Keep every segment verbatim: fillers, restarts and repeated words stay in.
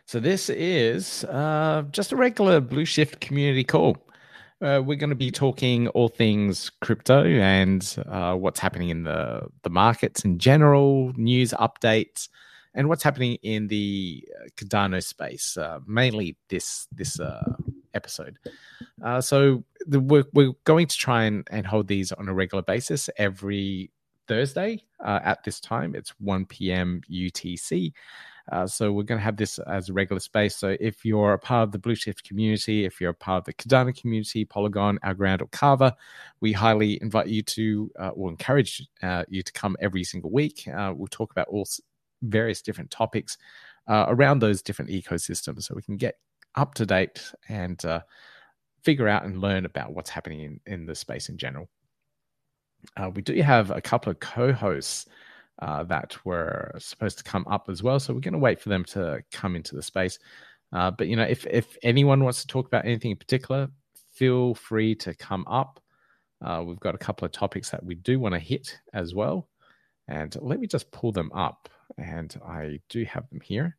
So this is uh, just a regular Blue Shift community call. Uh, we're going to be talking all things crypto and uh, what's happening in the, the markets in general, news updates, and what's happening in the uh, Cardano space, uh, mainly this this uh, episode. Uh, so the, we're, we're going to try and, and hold these on a regular basis every Thursday uh, at this time. It's one p.m. U T C. Uh, so we're going to have this as a regular space. So if you're a part of the Blue Shift community, if you're a part of the Cardano community, Polygon, Algorand, or Carver, we highly invite you to, uh, or encourage uh, you to come every single week. Uh, we'll talk about all various different topics uh, around those different ecosystems so we can get up to date and uh, figure out and learn about what's happening in, in the space in general. Uh, we do have a couple of co-hosts Uh, that were supposed to come up as well. So we're going to wait for them to come into the space. Uh, but, you know, if, if anyone wants to talk about anything in particular, feel free to come up. Uh, we've got a couple of topics that we do want to hit as well. And let me just pull them up. And I do have them here.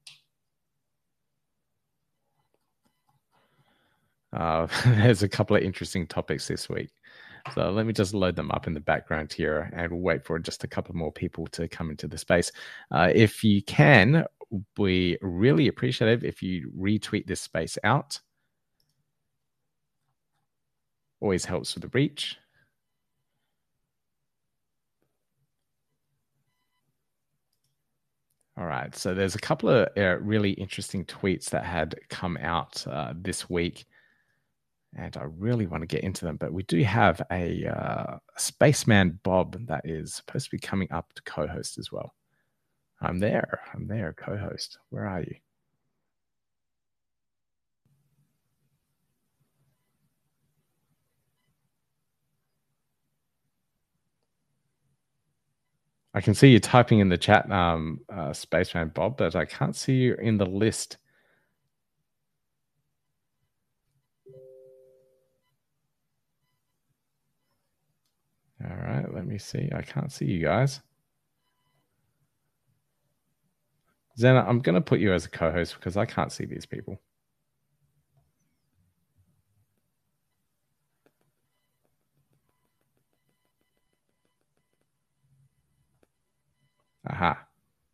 Uh, there's a couple of interesting topics this week. So let me just load them up in the background here and we'll wait for just a couple more people to come into the space. Uh, if you can, we really appreciate it if you retweet this space out. Always helps with the reach. All right, so there's a couple of uh, really interesting tweets that had come out uh, this week. And I really want to get into them, but we do have a uh, Spaceman Bob that is supposed to be coming up to co-host as well. I'm there. I'm there, co-host. Where are you? I can see you typing in the chat, um, uh, Spaceman Bob, but I can't see you in the list. All right, let me see. I can't see you guys. Zena, I'm going to put you as a co-host because I can't see these people. Aha.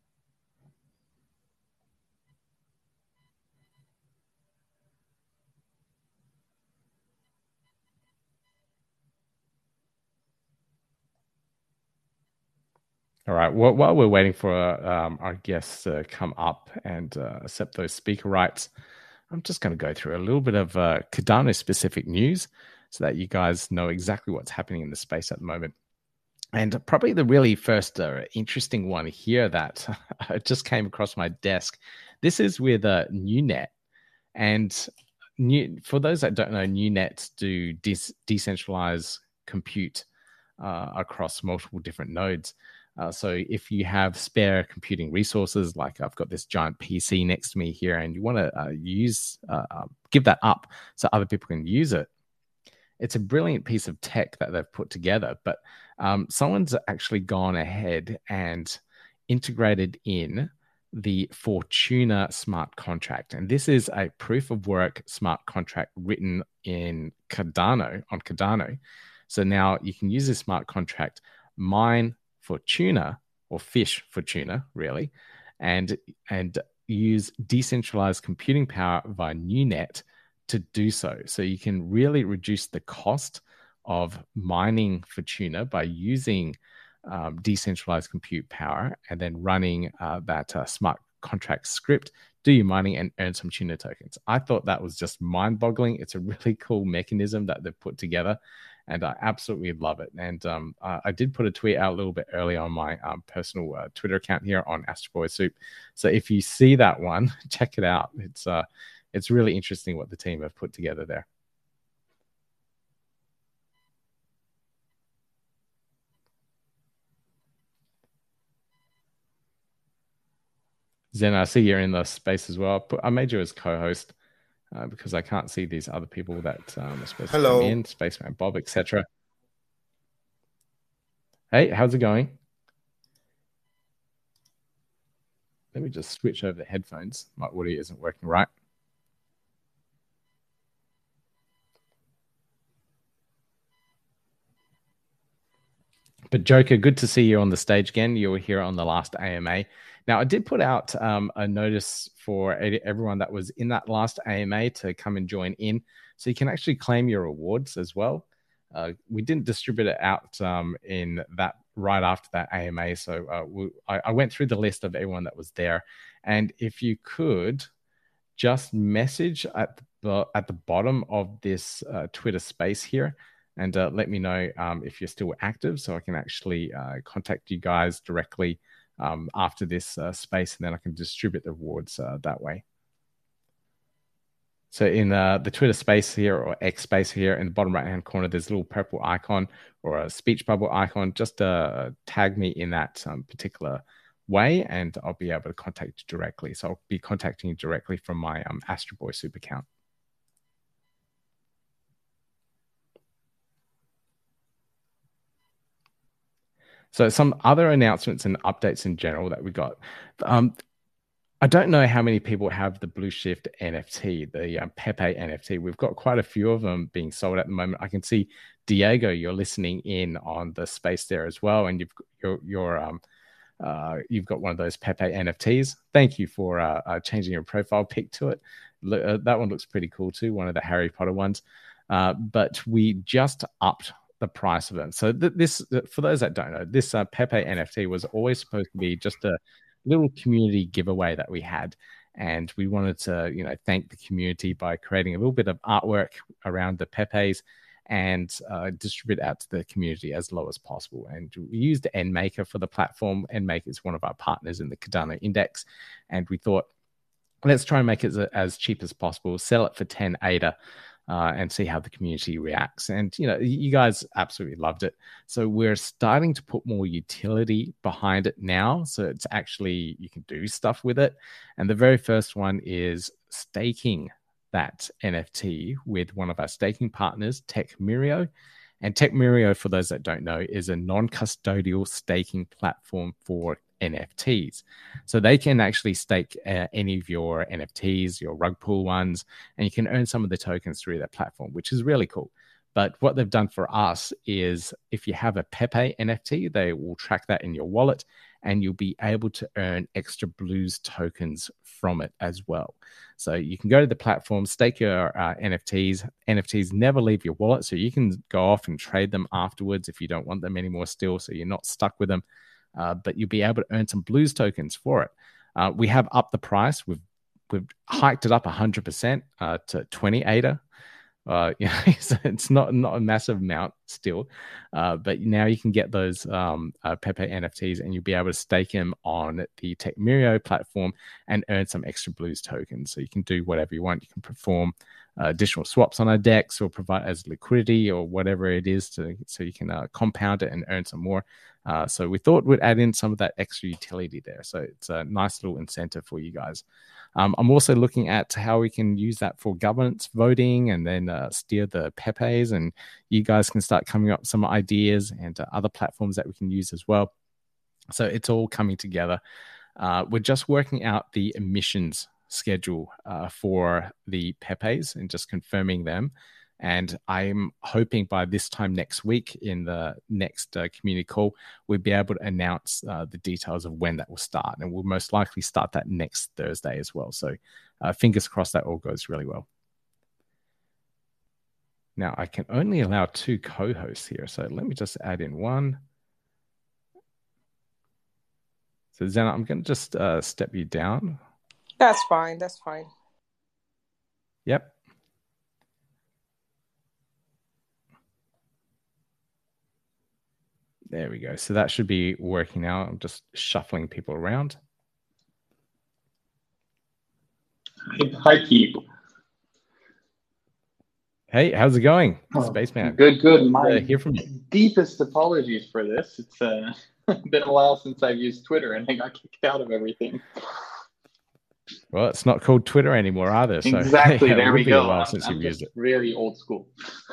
All right. Well, while we're waiting for um, our guests to come up and uh, accept those speaker rights, I'm just going to go through a little bit of uh, Cardano-specific news so that you guys know exactly what's happening in the space at the moment. And probably the really first uh, interesting one here that just came across my desk. This is with uh, NewNet. And new, for those that don't know, NewNet do de- decentralized compute uh, across multiple different nodes. Uh, so if you have spare computing resources, like I've got this giant P C next to me here, and you want to uh, use, uh, uh, give that up so other people can use it, it's a brilliant piece of tech that they've put together. But um, someone's actually gone ahead and integrated in the Fortuna smart contract. And this is a proof of work smart contract written in Cardano, on Cardano. So now you can use this smart contract, mine Fortuna, or fish Fortuna, really, and, and use decentralized computing power via NewNet to do so. So you can really reduce the cost of mining Fortuna by using um, decentralized compute power and then running uh, that uh, smart contract script, do your mining and earn some Tuna tokens. I thought that was just mind-boggling. It's a really cool mechanism that they've put together, and I absolutely love it. And um, I, I did put a tweet out a little bit early on my um, personal uh, Twitter account here on Astro Boy Soup. So if you see that one, check it out. It's uh, it's really interesting what the team have put together there. Zen, I see you're in the space as well. I made you as co-host uh, because I can't see these other people that um, are supposed Hello. to come in, Spaceman Bob, et cetera. Hey, how's it going? let me just switch over the headphones. My audio isn't working right. But Joker, good to see you on the stage again. You were here on the last A M A. Now, I did put out um, a notice for everyone that was in that last A M A to come and join in. So you can actually claim your awards as well. Uh, we didn't distribute it out um, in that right after that A M A. So uh, we, I, I went through the list of everyone that was there. And if you could just message at the, at the bottom of this uh, Twitter space here, and uh, let me know um, if you're still active so I can actually uh, contact you guys directly um, after this uh, space, and then I can distribute the awards uh, that way. So in uh, the Twitter space here, or X space here, in the bottom right-hand corner, there's a little purple icon or a speech bubble icon. Just uh, tag me in that um, particular way, and I'll be able to contact you directly. So I'll be contacting you directly from my um, Astro Boy Soup account. So some other announcements and updates in general that we got. Um, I don't know how many people have the Blue Shift N F T, the um, Pepe N F T. We've got quite a few of them being sold at the moment. I can see Diego, you're listening in on the space there as well, and you've you're, you're um uh you've got one of those Pepe N F Ts. Thank you for uh, uh changing your profile pic to it. Look, uh, that one looks pretty cool too. One of the Harry Potter ones. Uh, but we just upped the price of them. So th- this, for those that don't know, this uh, Pepe N F T was always supposed to be just a little community giveaway that we had, and we wanted to, you know, thank the community by creating a little bit of artwork around the Pepes and uh, distribute out to the community as low as possible. And we used NMaker for the platform. NMaker is one of our partners in the Cardano Index, and we thought, let's try and make it as cheap as possible, sell it for ten A D A. Uh, and see how the community reacts. And, you know, you guys absolutely loved it. So we're starting to put more utility behind it now. So it's actually, you can do stuff with it. And the very first one is staking that N F T with one of our staking partners, Techmirio. And Techmirio, for those that don't know, is a non-custodial staking platform for N F Ts. So they can actually stake uh, any of your N F Ts, your rug pull ones, and you can earn some of the tokens through that platform, which is really cool. But what they've done for us is if you have a Pepe N F T, they will track that in your wallet, and you'll be able to earn extra Blues tokens from it as well. So you can go to the platform, stake your uh, N F Ts. N F Ts never leave your wallet, so you can go off and trade them afterwards if you don't want them anymore still, so you're not stuck with them. Uh, but you'll be able to earn some Blues tokens for it. Uh, we have upped the price. We've we've hiked it up one hundred percent uh, to twenty A D A. Uh, you know, so it's not not a massive amount still, uh, but now you can get those um, uh, Pepe N F Ts, and you'll be able to stake them on the Techmirio platform and earn some extra Blues tokens. So you can do whatever you want. You can perform uh, additional swaps on our decks, or provide as liquidity, or whatever it is, to so you can uh, compound it and earn some more. Uh, so we thought we'd add in some of that extra utility there. So it's a nice little incentive for you guys. Um, I'm also looking at how we can use that for governance voting, and then uh, steer the Pepes, and you guys can start coming up with some ideas and uh, other platforms that we can use as well. So it's all coming together. Uh, we're just working out the emissions schedule uh, for the Pepes and just confirming them. And I'm hoping by this time next week, in the next uh, community call, we'll be able to announce uh, the details of when that will start. And we'll most likely start that next Thursday as well. So uh, fingers crossed that all goes really well. Now, I can only allow two co-hosts here. So let me just add in one. So Zena, I'm going to just uh, step you down. That's fine. That's fine. Yep. There we go. So that should be working now. I'm just shuffling people around. Hi, Keith. Hey, how's it going, oh, Spaceman? Good, good. My uh, hear from you. deepest apologies for this. It's uh, been a while since I've used Twitter, and I got kicked out of everything. Well, it's not called Twitter anymore either. So exactly. yeah, there we go. A while I'm, since I'm you've just used it. Really old school.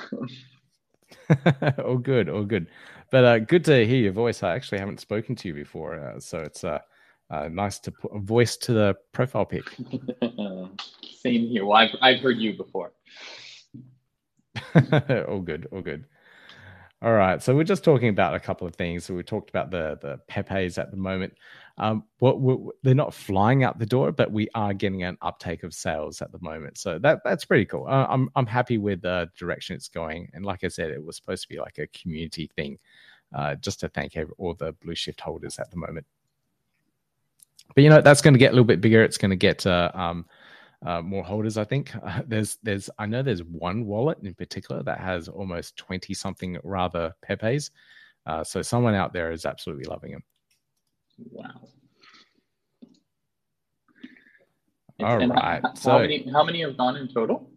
all good, all good. But uh, good to hear your voice. I actually haven't spoken to you before, uh, so it's uh, uh, nice to put a voice to the profile pic. Same here. Well, I've, I've heard you before. All good, all good. All right, so we're just talking about a couple of things. So we talked about the the Pepes at the moment. Um, what what- they're not flying out the door, but we are getting an uptake of sales at the moment. So that that's pretty cool. Uh, I'm I'm happy with the direction it's going. And like I said, it was supposed to be like a community thing, uh, just to thank every, all the Blue Shift holders at the moment. But you know, that's going to get a little bit bigger. It's going to get uh, um, uh, more holders, I think. Uh, there's, there's, I know there's one wallet in particular that has almost twenty something rather Pepes. Uh, so someone out there is absolutely loving them. Wow. All and right. How, so how many how many have gone in total?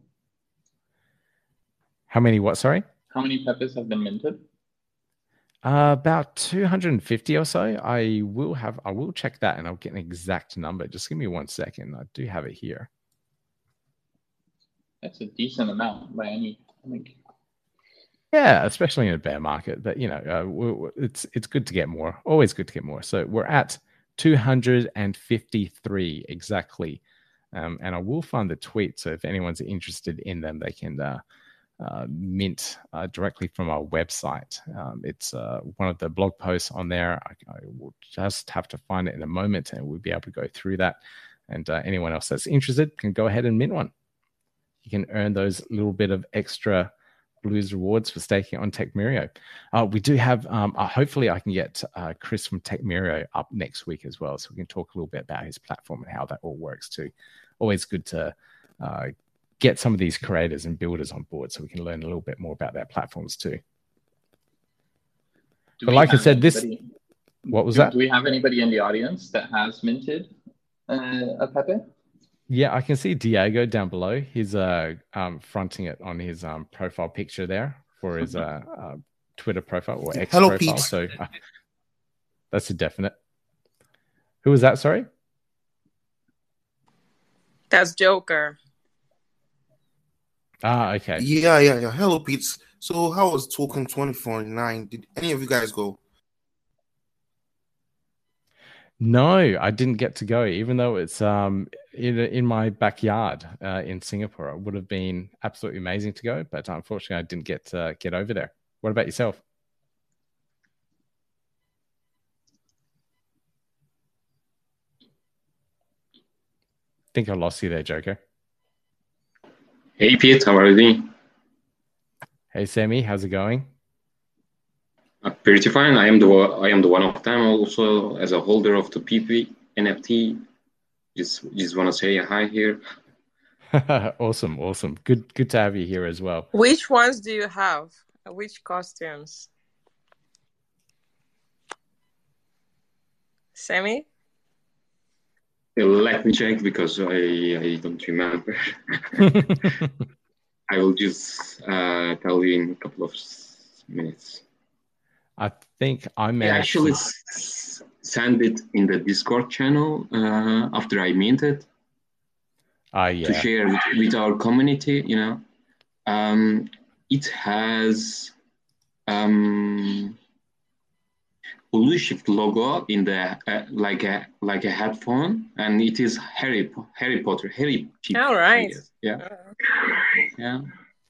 How many? What? Sorry. How many Pepes have been minted? Uh, about two hundred fifty or so. I will have. I will check that, and I'll get an exact number. Just give me one second. I do have it here. That's a decent amount by any. I think. Yeah, especially in a bear market. But you know, uh, we, we, it's it's good to get more. Always good to get more. So we're at two hundred fifty-three exactly, um, and I will find the tweet. So if anyone's interested in them, they can uh, uh, mint uh, directly from our website. Um, it's uh, one of the blog posts on there. I, I will just have to find it in a moment, and we'll be able to go through that. And uh, anyone else that's interested can go ahead and mint one. You can earn those little bit of extra Blues rewards for staking on Techmerio. Uh, we do have, um, uh, hopefully I can get uh, Chris from Techmerio up next week as well, so we can talk a little bit about his platform and how that all works too. Always good to uh, get some of these creators and builders on board so we can learn a little bit more about their platforms too. Do but like I said, anybody, this, what was do, that? Do we have anybody in the audience that has minted uh, a Pepe? Yeah, I can see Diego down below. He's uh, um, fronting it on his um, profile picture there for his uh, uh, Twitter profile or X Hello, profile. Pete. So uh, that's a definite. Who was that? Sorry? That's Joker. Ah, okay. Yeah, yeah, yeah. Hello, Pete. So how was Token twenty forty-nine? Did any of you guys go? No, I didn't get to go, even though it's um in, in my backyard uh, in Singapore. It would have been absolutely amazing to go, but unfortunately, I didn't get uh, get over there. What about yourself? I think I lost you there, Joker. Hey, Pete, how are you doing? Hey, Sammy, how's it going? Uh, pretty fine. I am the I am the one of them also as a holder of the P P N F T. Just just want to say hi here. Awesome, awesome. Good, good to have you here as well. Which ones do you have? Which costumes? Sammy? Let me check because I I don't remember. I will just uh, tell you in a couple of minutes. I think I I managed actually to... s- send it in the Discord channel uh, after I minted uh, yeah. to share with, with our community. You know, um, it has um, Blue Shift logo in the uh, like a like a headphone, and it is Harry Harry Potter Harry. Chip, All right. Yeah, yeah.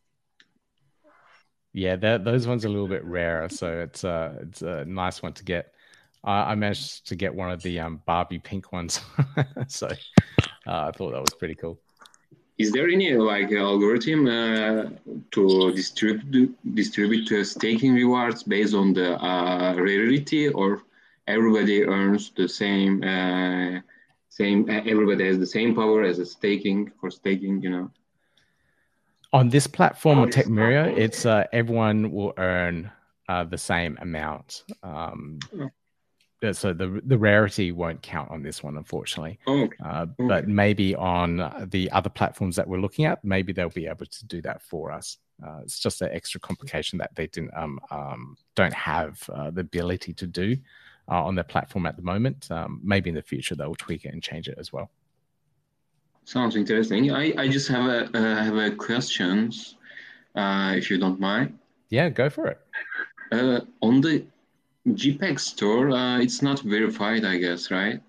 Yeah, that, those ones are a little bit rarer, so it's uh it's a nice one to get. Uh, I managed to get one of the um, Barbie pink ones, so uh, I thought that was pretty cool. Is there any like algorithm uh, to distribute distribute uh, staking rewards based on the uh, rarity, or everybody earns the same uh, same? Everybody has the same power as a staking for staking, you know? On this platform on Techmerio, it's uh, everyone will earn uh, the same amount. Um, so the the rarity won't count on this one, unfortunately. Oh, okay. Uh, Okay. but maybe on the other platforms that we're looking at, maybe they'll be able to do that for us. Uh, it's just an extra complication that they didn't um, um, don't have uh, the ability to do uh, on their platform at the moment. Um, maybe in the future they'll tweak it and change it as well. Sounds interesting. I, I just have a uh, have a questions, uh, if you don't mind. Yeah, go for it. Uh, on the JPEG store, uh, it's not verified, I guess, right?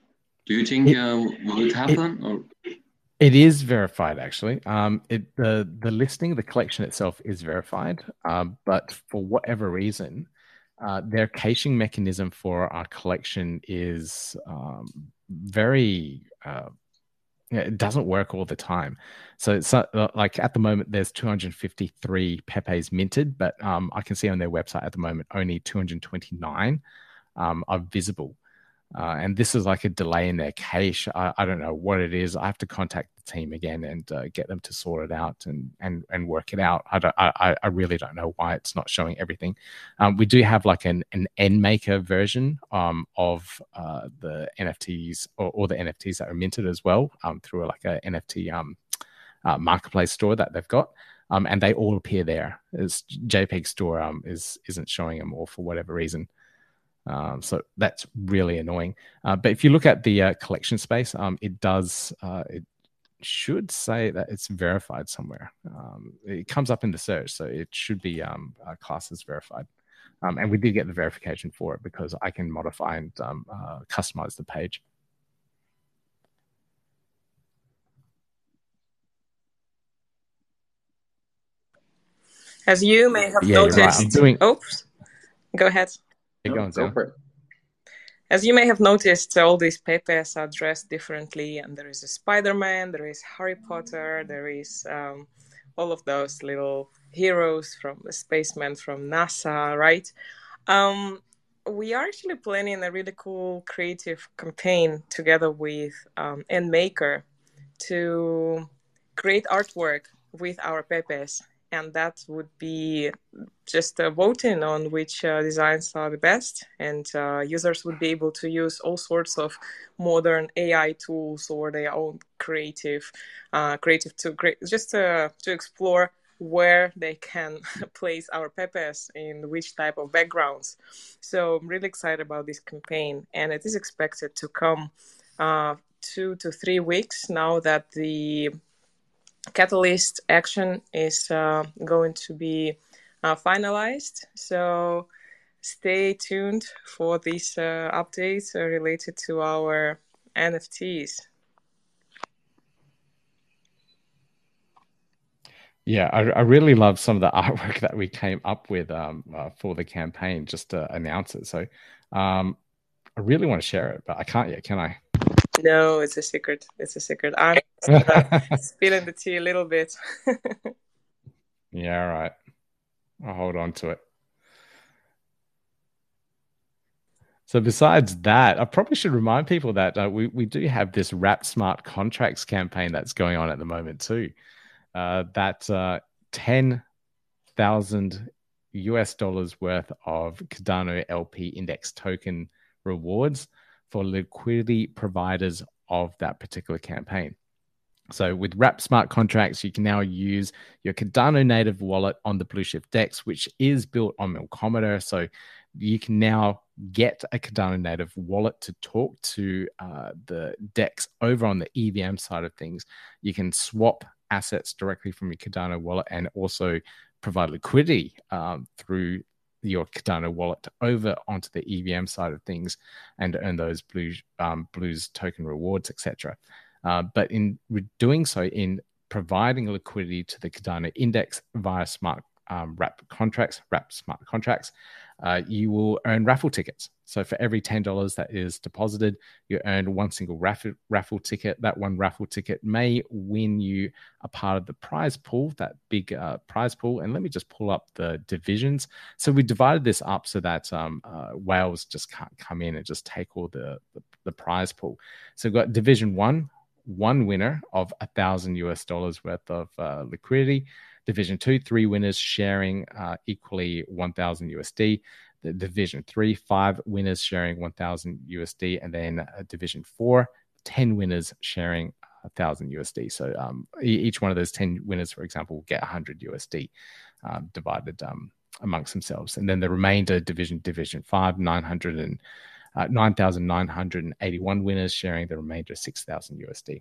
Do you think It- uh, will it happen? Or It is verified, actually. Um, it the the listing, the collection itself is verified, um, but for whatever reason, uh, their caching mechanism for our collection is um, very. Uh, yeah, it doesn't work all the time. So it's uh, like at the moment, there's two hundred fifty-three Pepes minted, but um, I can see on their website at the moment only two hundred twenty-nine um, are visible. Uh, and this is like a delay in their cache. I, I don't know what it is. I have to contact the team again and uh, get them to sort it out and and and work it out. I don't. I I really don't know why it's not showing everything. Um, we do have like an an NMaker version um, of uh, the N F Ts or, or the N F Ts that are minted as well um, through like a N F T um, uh, marketplace store that they've got. Um, and they all appear there. As JPEG store um, is isn't showing them all for whatever reason. Um, so that's really annoying. Uh, but if you look at the uh, collection space, um, it does, uh, it should say that it's verified somewhere. Um, it comes up in the search, so it should be um, uh, classed as verified. Um, and we did get the verification for it because I can modify and um, uh, customize the page. As you may have Yeah, you're right. noticed, I'm doing- oops, go ahead. Keep No, going, go Zia. for it. As you may have noticed, all these Pepes are dressed differently, and there is a Spider-Man, there is Harry Potter, there is um, all of those little heroes from the spacemen from NASA, right? Um, we are actually planning a really cool creative campaign together with um, NMaker to create artwork with our Pepes, and that would be just uh, voting on which uh, designs are the best, and uh, users would be able to use all sorts of modern A I tools or their own creative, uh, creative to create, just uh, to explore where they can place our Pepes in which type of backgrounds. So I'm really excited about this campaign, and it is expected to come uh, two to three weeks now that the Catalyst action is uh, going to be uh, finalized. So stay tuned for these uh, updates uh, related to our N F Ts. Yeah, I, I really love some of the artwork that we came up with um, uh, for the campaign just to announce it. So um, I really want to share it, but I can't yet, can I? No, it's a secret. It's a secret. I'm just, uh, spilling the tea a little bit. Yeah, all right. I'll hold on to it. So besides that, I probably should remind people that uh, we, we do have this Wrap Smart Contracts campaign that's going on at the moment too. Uh, that uh, ten thousand U S dollars worth of Cardano L P index token rewards for liquidity providers of that particular campaign. So with Wrap Smart Contracts, you can now use your Cardano native wallet on the Blueshift DEX, which is built on Milkometer. So you can now get a Cardano native wallet to talk to uh, the DEX over on the E V M side of things. You can swap assets directly from your Cardano wallet and also provide liquidity um, through your Cardano wallet over onto the E V M side of things and earn those Blues, um, Blues token rewards, et cetera. Uh, but in doing so, in providing liquidity to the Cardano index via smart um, wrap contracts, wrap smart contracts, uh, you will earn raffle tickets. So for every ten dollars that is deposited, you earn one single raffle, raffle ticket. That one raffle ticket may win you a part of the prize pool, that big uh, prize pool. And let me just pull up the divisions. So we divided this up so that um, uh, whales just can't come in and just take all the, the, the prize pool. So we've got Division One, one winner of a thousand U S dollars worth of uh, liquidity. Division two, three winners sharing uh, equally one thousand U S D. The Division three, five winners sharing one thousand U S D. And then uh, Division four, ten winners sharing one thousand U S D. So um, each one of those ten winners, for example, will get one hundred U S D um, divided um, amongst themselves. And then the remainder, Division Division five, nine hundred and uh, nine thousand nine hundred eighty-one winners sharing the remainder of six thousand U S D.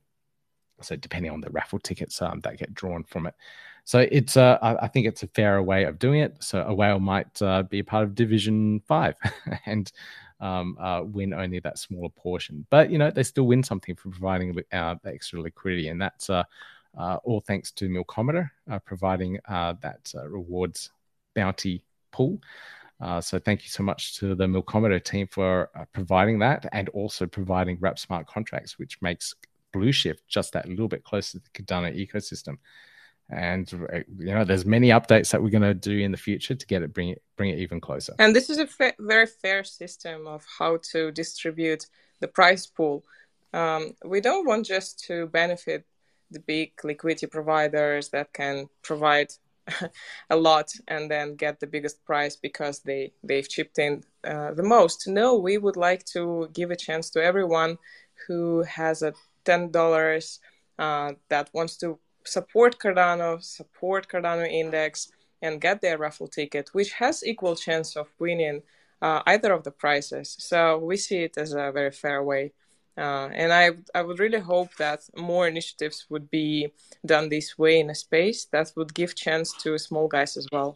So depending on the raffle tickets um, that get drawn from it. So it's uh, I think it's a fairer way of doing it. So a whale might uh, be a part of Division five and um, uh, win only that smaller portion. But, you know, they still win something for providing uh, the extra liquidity. And that's uh, uh, all thanks to Milkometer uh, providing uh, that uh, rewards bounty pool. Uh, so thank you so much to the Milkometer team for uh, providing that, and also providing Wrap smart contracts, which makes Blueshift just that little bit closer to the Cardano ecosystem. And you know, there's many updates that we're going to do in the future to get it, bring it, bring it even closer. And this is a fa- very fair system of how to distribute the prize pool. Um, we don't want just to benefit the big liquidity providers that can provide a lot and then get the biggest prize because they they've chipped in uh, the most. No, we would like to give a chance to everyone who has a ten dollars uh, that wants to support Cardano, support Cardano Index, and get their raffle ticket, which has equal chance of winning uh, either of the prizes. So we see it as a very fair way. Uh, and I I would really hope that more initiatives would be done this way in a space that would give chance to small guys as well.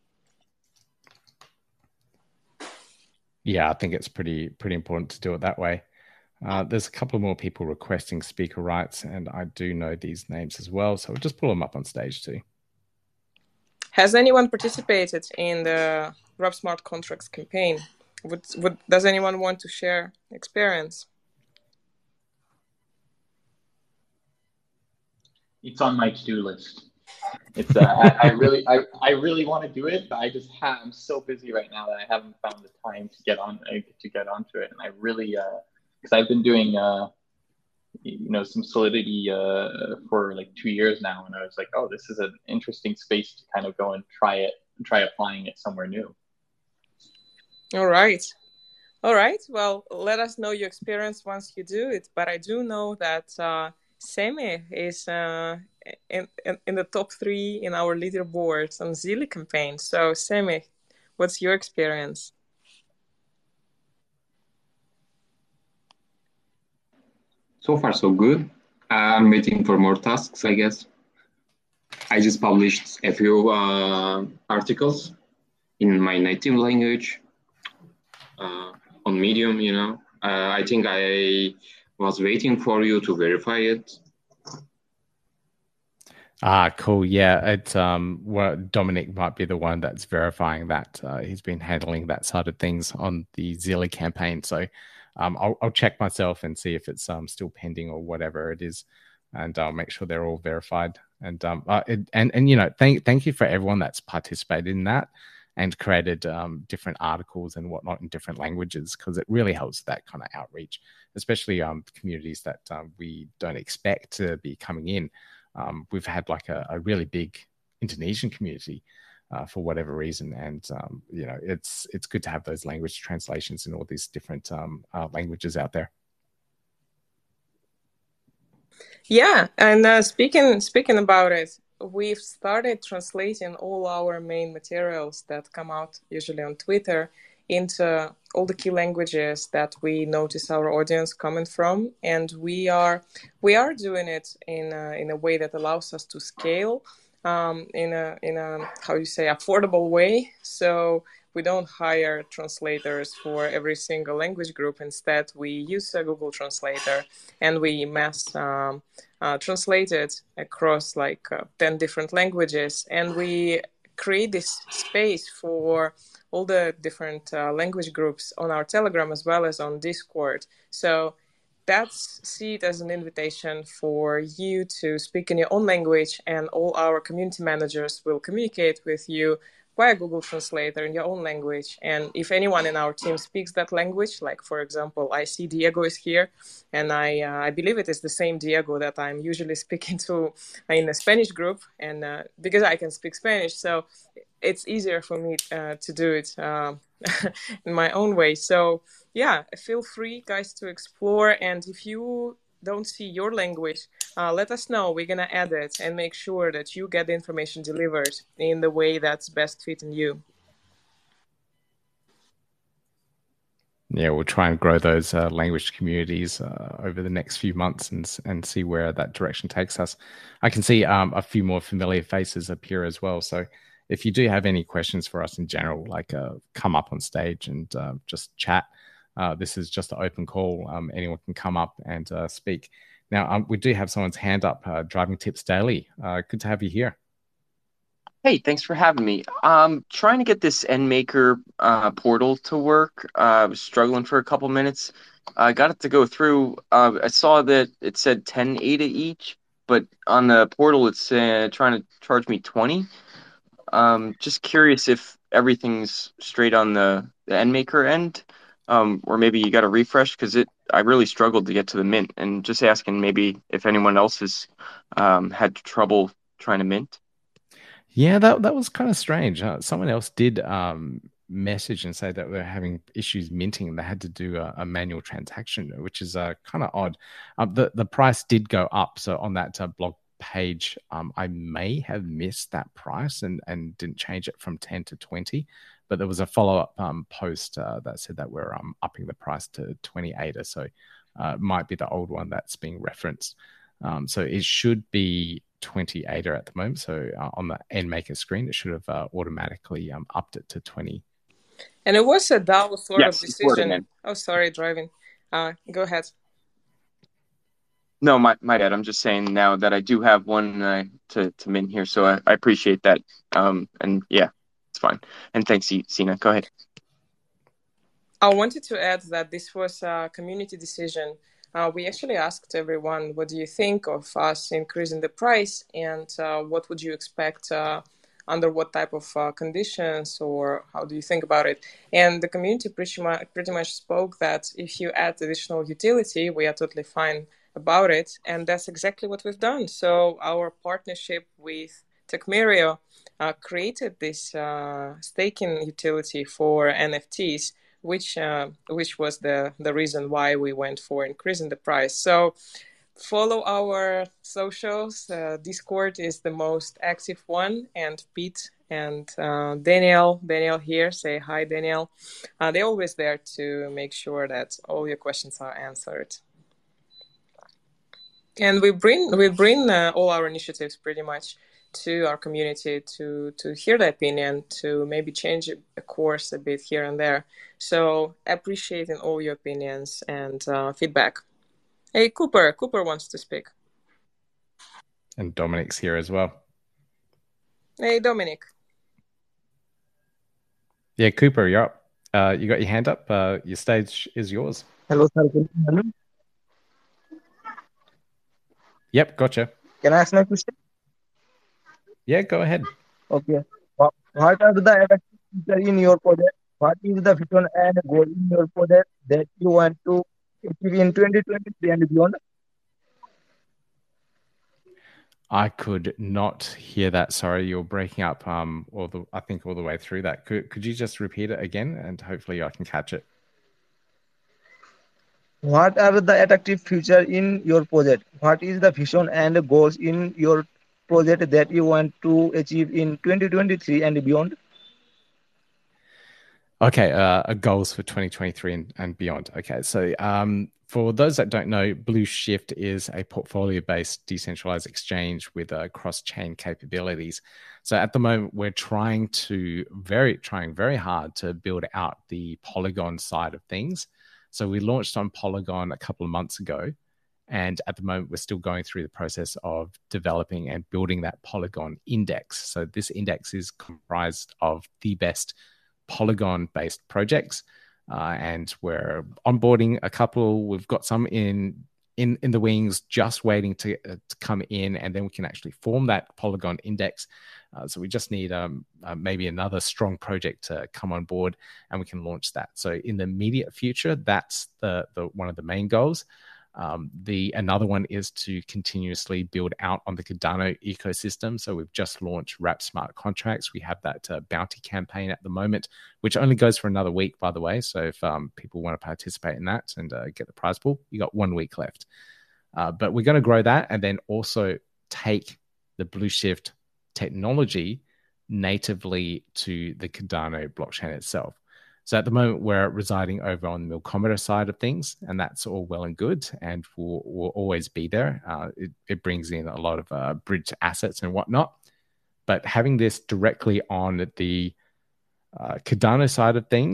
Yeah, I think it's pretty pretty important to do it that way. Uh, there's a couple more people requesting speaker rights, and I do know these names as well, so we'll just pull them up on stage too. Has anyone participated in the Wrap Smart Contracts campaign? Would, would, does anyone want to share experience? It's on my to-do list. It's uh, I, I really I, I really want to do it, but I just have, I'm so busy right now that I haven't found the time to get on uh, to get onto it, and I really. Uh, Because I've been doing, uh, you know, some Solidity uh, for like two years now, and I was like, oh, this is an interesting space to kind of go and try it, and try applying it somewhere new. All right, all right. Well, let us know your experience once you do it. But I do know that uh, Semi is uh, in, in in the top three in our leaderboards on Zilli campaign. So, Semi, what's your experience? So far, so good. I'm waiting for more tasks, I guess. I just published a few uh, articles in my native language uh, on Medium, you know. Uh, I think I was waiting for you to verify it. Ah, cool. Yeah, it's um, well, Dominic might be the one that's verifying that. Uh, he's been handling that side of things on the Zilli campaign, so Um, I'll, I'll check myself and see if it's um, still pending or whatever it is, and I'll make sure they're all verified. And um, uh, it, and and you know, thank thank you for everyone that's participated in that and created um, different articles and whatnot in different languages, because it really helps that kind of outreach, especially um, communities that um, we don't expect to be coming in. Um, we've had like a, a really big Indonesian community. Uh, for whatever reason, and um, you know, it's it's good to have those language translations in all these different um, uh, languages out there. Yeah, and uh, speaking speaking about it, we've started translating all our main materials that come out usually on Twitter into all the key languages that we notice our audience coming from, and we are we are doing it in a, in a way that allows us to scale. Um, in a in a how you say affordable way. So we don't hire translators for every single language group. Instead, we use a Google Translator, and we mass um, uh, translate it across like uh, ten different languages, and we create this space for all the different uh, language groups on our Telegram as well as on Discord. So that's see it as an invitation for you to speak in your own language, and all our community managers will communicate with you via Google Translator in your own language. And if anyone in our team speaks that language, like for example, I see Diego is here, and I uh, I believe it is the same Diego that I'm usually speaking to in a Spanish group, and uh, because I can speak Spanish, so it's easier for me uh, to do it uh, in my own way. So yeah, feel free, guys, to explore. And if you don't see your language, uh, let us know. We're going to add it and make sure that you get the information delivered in the way that's best fitting you. Yeah, we'll try and grow those uh, language communities uh, over the next few months and and see where that direction takes us. I can see um, a few more familiar faces appear as well. So if you do have any questions for us in general, like uh, come up on stage and uh, just chat. Uh, this is just an open call. Um, anyone can come up and uh, speak. Now, um, we do have someone's hand up, uh, Driving Tips Daily. Uh, good to have you here. Hey, thanks for having me. Um, trying to get this NMaker uh, portal to work. Uh, I was struggling for a couple minutes. I got it to go through. Uh, I saw that it said ten A D A each, but on the portal it's uh, trying to charge me twenty. Um, just curious if everything's straight on the, the NMaker end, um, or maybe you got to refresh because it. I really struggled to get to the mint, and just asking maybe if anyone else has um, had trouble trying to mint. Yeah, that that was kind of strange. Uh, someone else did um, message and say that we're having issues minting, and they had to do a, a manual transaction, which is uh, kind of odd. Um, the the price did go up, so on that uh, blog page, um, I may have missed that price and and didn't change it from ten to twenty. But there was a follow up um, post uh, that said that we're um, upping the price to twenty A D A, so uh, it might be the old one that's being referenced. Um, so it should be twenty A D A at the moment. So uh, on the NMaker screen, it should have uh, automatically um, upped it to twenty. And it was a DAO sort yes, of decision. Oh, sorry, driving. Uh, go ahead. No, my, my bad. I'm just saying now that I do have one uh, to, to mint here. So I, I appreciate that. Um, and yeah, it's fine. And thanks, Sina. Go ahead. I wanted to add that this was a community decision. Uh, we actually asked everyone, what do you think of us increasing the price, and uh, what would you expect, uh, under what type of uh, conditions, or how do you think about it? And the community pretty much, pretty much spoke that if you add additional utility, we are totally fine about it. And that's exactly what we've done. So our partnership with Techmerio uh, created this uh, staking utility for N F Ts, which uh, which was the, the reason why we went for increasing the price. So follow our socials. Uh, Discord is the most active one, and Pete and uh, Daniel, Daniel here, say hi, Daniel. Uh, they're always there to make sure that all your questions are answered. And we bring we bring uh, all our initiatives pretty much to our community to to hear the opinion, to maybe change a course a bit here and there. So appreciating all your opinions and uh, feedback. Hey, Cooper. Cooper wants to speak. And Dominic's here as well. Hey, Dominic. Yeah, Cooper, you're up. Uh, you got your hand up. Uh, your stage is yours. Hello, sir. Can you hear me? Yep, gotcha. Can I ask my question? Yeah, go ahead. Okay. What what are the effective features in your project? What is the vision and goal in your project that you want to achieve in twenty twenty-three and beyond? I could not hear that. Sorry, you're breaking up. Um, all the I think all the way through that. Could could you just repeat it again, and hopefully I can catch it. What are the attractive features in your project? What is the vision and goals in your project that you want to achieve in twenty twenty-three and beyond? Okay, uh, goals for twenty twenty-three and, and beyond. Okay, so um, for those that don't know, Blueshift is a portfolio-based decentralized exchange with uh, cross-chain capabilities. So at the moment, we're trying to very trying very hard to build out the Polygon side of things. So we launched on Polygon a couple of months ago, and at the moment, we're still going through the process of developing and building that Polygon index. So this index is comprised of the best Polygon-based projects, uh, and we're onboarding a couple. We've got some in in in the wings, just waiting to, uh, to come in, and then we can actually form that Polygon index. Uh, so we just need um, uh, maybe another strong project to come on board, and we can launch that. So in the immediate future, that's the, the one of the main goals. Um, the another one is to continuously build out on the Cardano ecosystem. So we've just launched Wrap Smart Contracts. We have that uh, bounty campaign at the moment, which only goes for another week, by the way. So if um, people want to participate in that and uh, get the prize pool, you got one week left. Uh, but we're going to grow that, and then also take the Blueshift technology natively to the Cardano blockchain itself. So at the moment, we're residing over on the Milkometer side of things, and that's all well and good, and will will always be there. Uh, it, it brings in a lot of uh, bridge assets and whatnot. But having this directly on the uh, Cardano side of things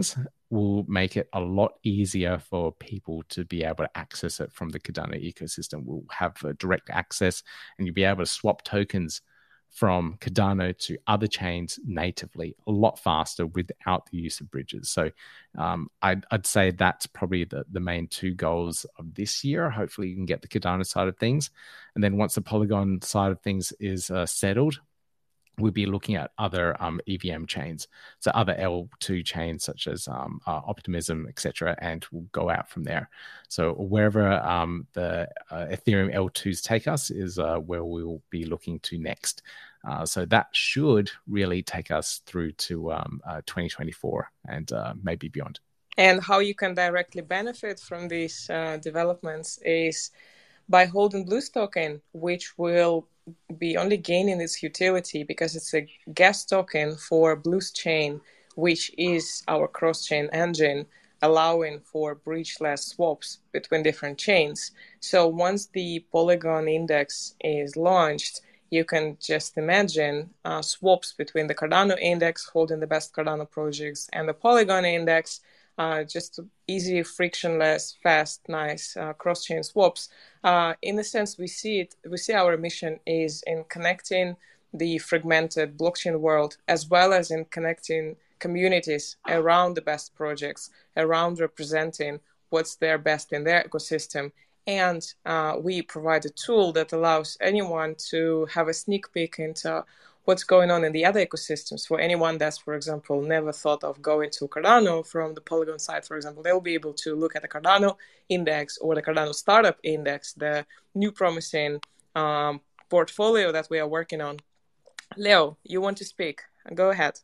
will make it a lot easier for people to be able to access it from the Cardano ecosystem. We'll have uh, direct access, and you'll be able to swap tokens from Cardano to other chains natively a lot faster without the use of bridges. So um, I'd, I'd say that's probably the, the main two goals of this year. Hopefully you can get the Cardano side of things. And then once the Polygon side of things is uh, settled, we'll be looking at other um, E V M chains, so other L two chains such as um, uh, Optimism, et cetera, and we'll go out from there. So wherever um, the uh, Ethereum L twos take us is uh, where we'll be looking to next. Uh, so that should really take us through to um, uh, twenty twenty-four and uh, maybe beyond. And how you can directly benefit from these uh, developments is by holding Blues token, which will be only gaining its utility because it's a gas token for Blues chain, which is our cross-chain engine, allowing for breachless swaps between different chains. So once the Polygon index is launched, you can just imagine uh, swaps between the Cardano index holding the best Cardano projects and the Polygon index, uh, just easy, frictionless, fast, nice uh, cross-chain swaps. Uh, in a sense, we see it. We see our mission is in connecting the fragmented blockchain world, as well as in connecting communities around the best projects, around representing what's their best in their ecosystem. And uh, we provide a tool that allows anyone to have a sneak peek into what's going on in the other ecosystems. For anyone that's, for example, never thought of going to Cardano from the Polygon side, for example, they'll be able to look at the Cardano index or the Cardano startup index, the new promising um, portfolio that we are working on. Leo, you want to speak? Go ahead.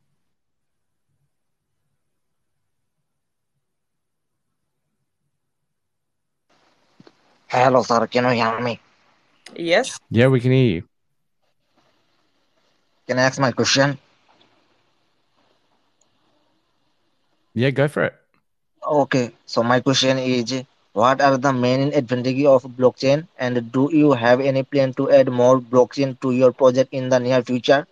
Hello, sir. Can you hear me? Yes. Yeah, we can hear you. Can I ask my question? Yeah, go for it. Okay. So my question is, what are the main advantages of blockchain, and do you have any plan to add more blockchain to your project in the near future?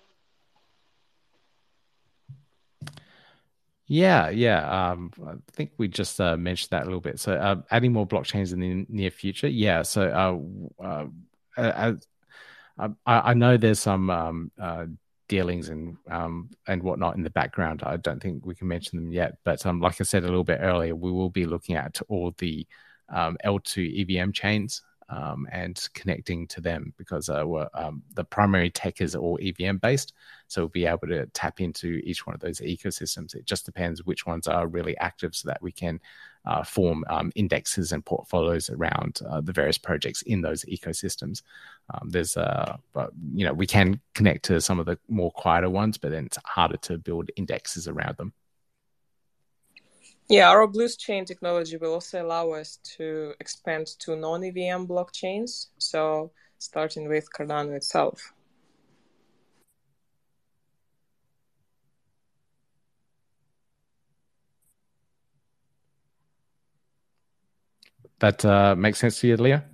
Yeah, yeah. Um, I think we just uh, mentioned that a little bit. So uh, adding more blockchains in the near future. Yeah. So uh, uh, as, I, I know there's some um, uh, dealings and um, and whatnot in the background. I don't think we can mention them yet. But um, like I said a little bit earlier, we will be looking at all the um, L two E V M chains um, and connecting to them because uh, we're, um, the primary tech is all E V M based. So we'll be able to tap into each one of those ecosystems. It just depends which ones are really active so that we can uh, form um, indexes and portfolios around uh, the various projects in those ecosystems. Um, there's, uh, but, you know, we can connect to some of the more quieter ones, but then it's harder to build indexes around them. Yeah, our Blues chain technology will also allow us to expand to non-E V M blockchains. So starting with Cardano itself. That uh, makes sense to you, Leah?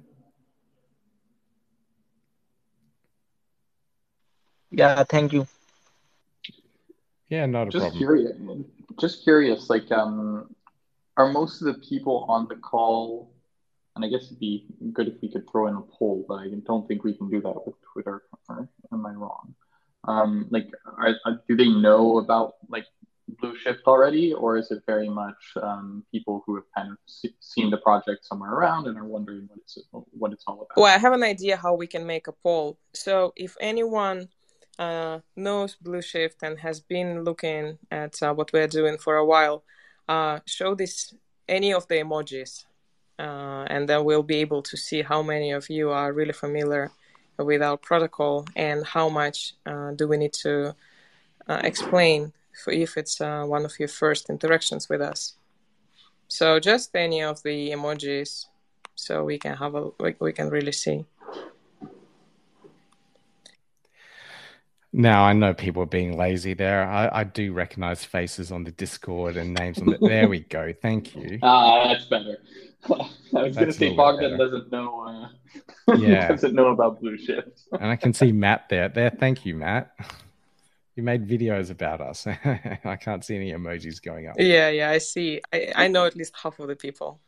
Yeah, thank you. Yeah, not a just problem. Curious, just curious, like, um, are most of the people on the call, and I guess it'd be good if we could throw in a poll, but I don't think we can do that with Twitter. Or am I wrong? Um, like, are, are, do they know about, like, Blueshift already, or is it very much um, people who have kind of see, seen the project somewhere around and are wondering what it's what it's all about? Well, I have an idea how we can make a poll. So if anyone uh, knows Blueshift and has been looking at uh, what we're doing for a while, uh, show this any of the emojis, uh, and then we'll be able to see how many of you are really familiar with our protocol and how much uh, do we need to uh, explain for if it's uh, one of your first interactions with us. So just any of the emojis, so we can have a we, we can really see. Now, I know people are being lazy there. I, I do recognize faces on the Discord and names on the... There we go. Thank you. Ah, that's better. I was going to say Bogdan doesn't know. Uh, yeah, doesn't know about Blueshift. And I can see Matt there. There, thank you, Matt. you made videos about us. I can't see any emojis going up. Yeah, yeah, I see. I, I know at least half of the people.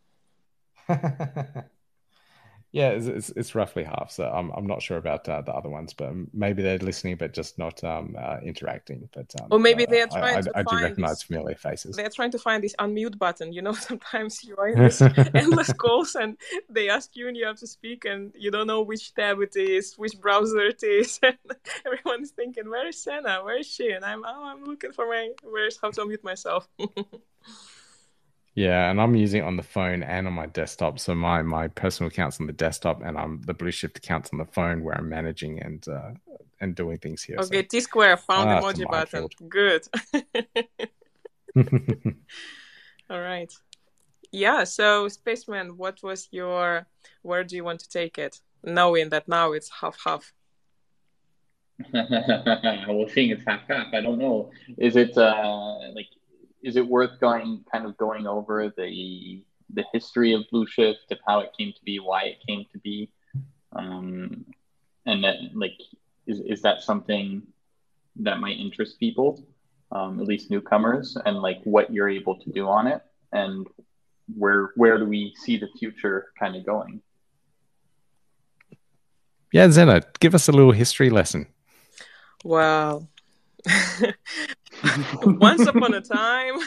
Yeah, it's, it's, it's roughly half. So I'm I'm not sure about uh, the other ones, but maybe they're listening, but just not um, uh, interacting. But um, or maybe uh, they are trying I, to I, I find do recognize this, familiar faces. They're trying to find this unmute button. You know, sometimes you are in this endless calls and they ask you and you have to speak and you don't know which tab it is, which browser it is. And everyone is thinking, where is Senna? Where is she? And I'm, oh, I'm looking for my, where's how to unmute myself. Yeah, and I'm using it on the phone and on my desktop. So my my personal account's on the desktop, and I'm the Blue Shift account's on the phone where I'm managing and uh, and doing things here. Okay, so. T Square found Ah, emoji button. Good. All right. Yeah. So, Spaceman, what was your? Where do you want to take it? Knowing that now it's half half. Well, seeing it's half half, I don't know. Is it uh, like? Is it worth going kind of going over the the history of Blue Shift, of how it came to be, why it came to be, um, and then like is is that something that might interest people, um, at least newcomers, and like what you're able to do on it, and where where do we see the future kind of going? Yeah, Zena, give us a little history lesson. Well. Once upon a time.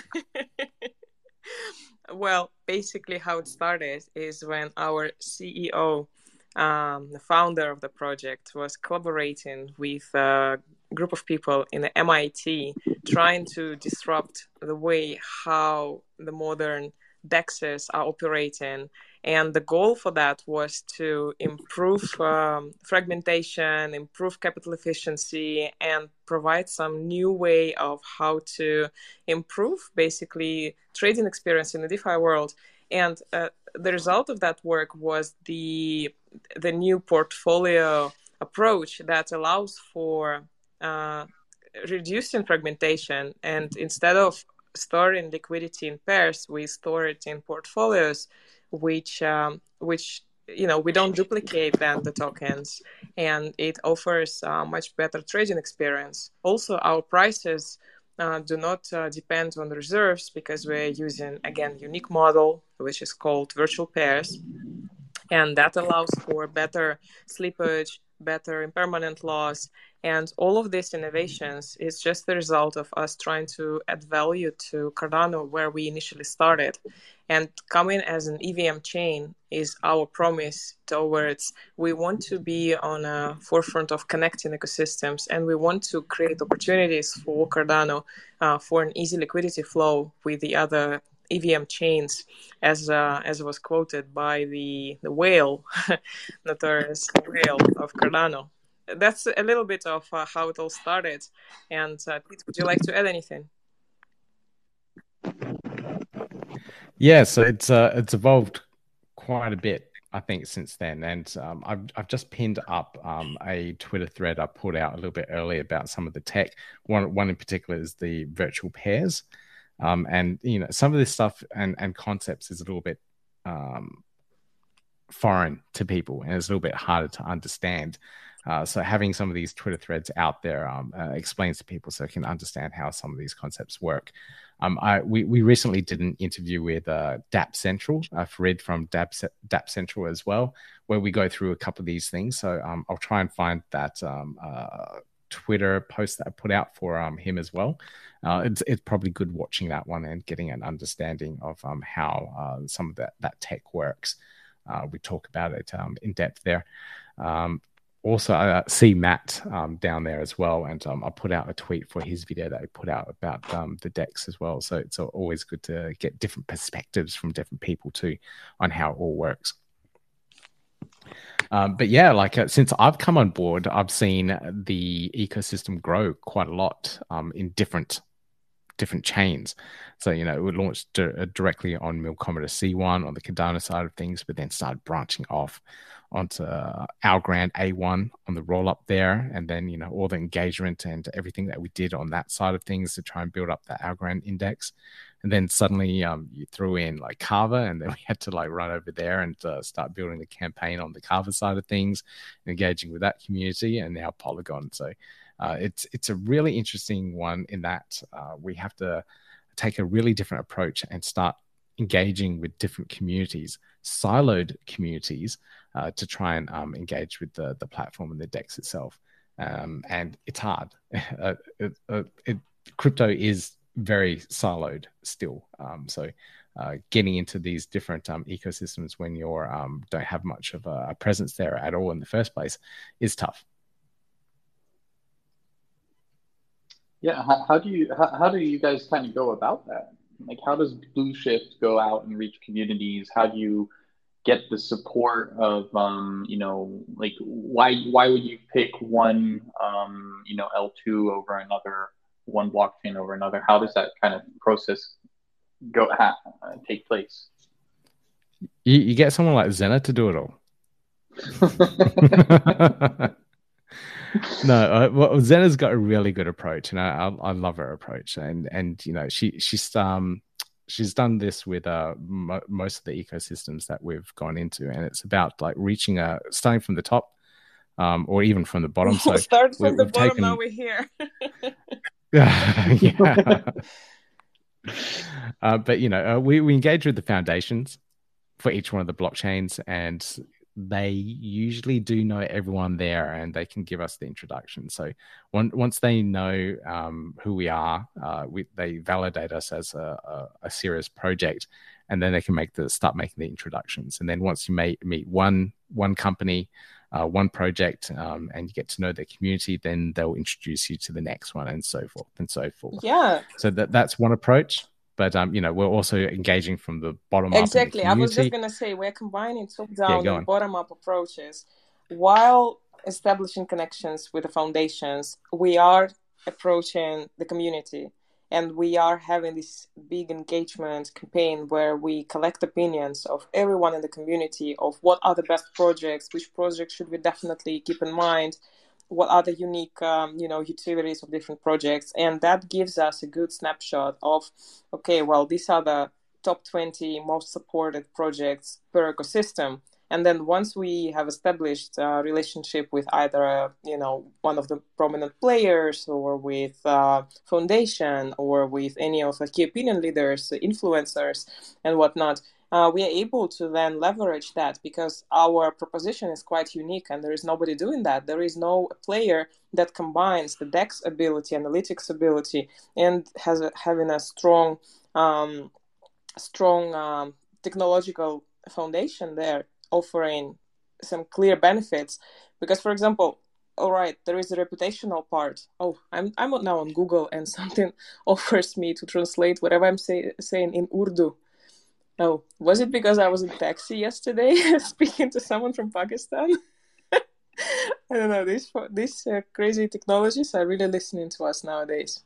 Well, basically how it started is when our C E O, um, the founder of the project, was collaborating with a group of people in the M I T trying to disrupt the way how the modern DEXs are operating. And the goal for that was to improve um, fragmentation, improve capital efficiency, and provide some new way of how to improve basically trading experience in the DeFi world. And uh, the result of that work was the the new portfolio approach that allows for uh, reducing fragmentation. And instead of storing liquidity in pairs, we store it in portfolios, which um, which you know we don't duplicate then the tokens, and it offers a much better trading experience. Also, our prices uh, do not uh, depend on reserves because we're using again unique model which is called virtual pairs, and that allows for better slippage, better impermanent loss. And all of these innovations is just the result of us trying to add value to Cardano where we initially started. And coming as an E V M chain is our promise towards we want to be on a forefront of connecting ecosystems, and we want to create opportunities for Cardano uh, for an easy liquidity flow with the other E V M chains, as uh, as was quoted by the, the whale, notorious whale of Cardano. That's a little bit of uh, how it all started. And uh, Pete, would you like to add anything? Yeah, so it's uh, it's evolved quite a bit, I think, since then. And um, I've I've just pinned up um, a Twitter thread I put out a little bit earlier about some of the tech. One one in particular is the virtual pairs. Um, and, you know, some of this stuff and, and concepts is a little bit um, foreign to people, and it's a little bit harder to understand. Uh, so having some of these Twitter threads out there um, uh, explains to people so they can understand how some of these concepts work. Um, I, we, we recently did an interview with uh, Dapp Central, uh, Farid from Dapp, Dapp Central as well, where we go through a couple of these things. So um, I'll try and find that um, uh, Twitter post that I put out for um, him as well. Uh, it's it's probably good watching that one and getting an understanding of um, how uh, some of that, that tech works. Uh, we talk about it um, in depth there. Um, also, I uh, see Matt um, down there as well, and um, I put out a tweet for his video that he put out about um, the DEX as well. So it's always good to get different perspectives from different people too on how it all works. Um, but yeah, like uh, since I've come on board, I've seen the ecosystem grow quite a lot um, in different different chains. So, you know, it launched di- directly on Milkomeda C one on the Cardano side of things, but then started branching off onto uh, Algorand A one on the roll up there. And then, you know, all the engagement and everything that we did on that side of things to try and build up the Algorand index. And then suddenly um, you threw in like Kava, and then we had to like run over there and uh, start building the campaign on the Kava side of things, engaging with that community, and now Polygon. So uh, it's it's a really interesting one in that uh, we have to take a really different approach and start engaging with different communities, siloed communities, uh, to try and um, engage with the, the platform and the DEX itself. Um, and it's hard. uh, it, uh, it, crypto is very siloed still. Um, so uh, getting into these different um, ecosystems when you um, don't have much of a, a presence there at all in the first place is tough. Yeah, how, how do you how, how do you guys kind of go about that? Like, how does Blueshift go out and reach communities? How do you get the support of, um, you know, like, why why would you pick one, um, you know, L two over another, one blockchain over another? How does that kind of process go ha, uh, take place? You, you get someone like Zener to do it all. No, uh, well, Zena's got a really good approach, and I, I, I love her approach. And and you know, she she's um she's done this with uh mo- most of the ecosystems that we've gone into, and it's about like reaching a starting from the top, um, or even from the bottom. So start from we, the we've bottom. taken... Now we're here. Yeah. uh, but you know, uh, we we engage with the foundations for each one of the blockchains, and they usually do know everyone there, and they can give us the introduction. So one, once they know um, who we are, uh, we, they validate us as a, a, a serious project, and then they can make the start making the introductions. And then once you may, meet one one company, uh, one project, um, and you get to know their community, then they'll introduce you to the next one, and so forth and so forth. Yeah. So that that's one approach. But um, you know, we're also engaging from the bottom Exactly. up. I was just gonna say we're combining top-down yeah, and bottom-up approaches while establishing connections with the foundations. We are approaching the community, and we are having this big engagement campaign where we collect opinions of everyone in the community of what are the best projects, which projects should we definitely keep in mind, what are the unique, um, you know, utilities of different projects. And that gives us a good snapshot of, okay, well, these are the top twenty most supported projects per ecosystem. And then once we have established a relationship with either, you know, one of the prominent players, or with a foundation, or with any of the key opinion leaders, influencers, and whatnot, Uh, we are able to then leverage that, because our proposition is quite unique and there is nobody doing that. There is no player that combines the DEX ability, analytics ability, and has a, having a strong, um, strong um, technological foundation there, offering some clear benefits. Because, for example, all right, there is a reputational part. Oh, I'm I'm now on Google, and something offers me to translate whatever I'm say, saying in Urdu. Oh, was it because I was in taxi yesterday speaking to someone from Pakistan? I don't know. These these uh, crazy technologies are really listening to us nowadays.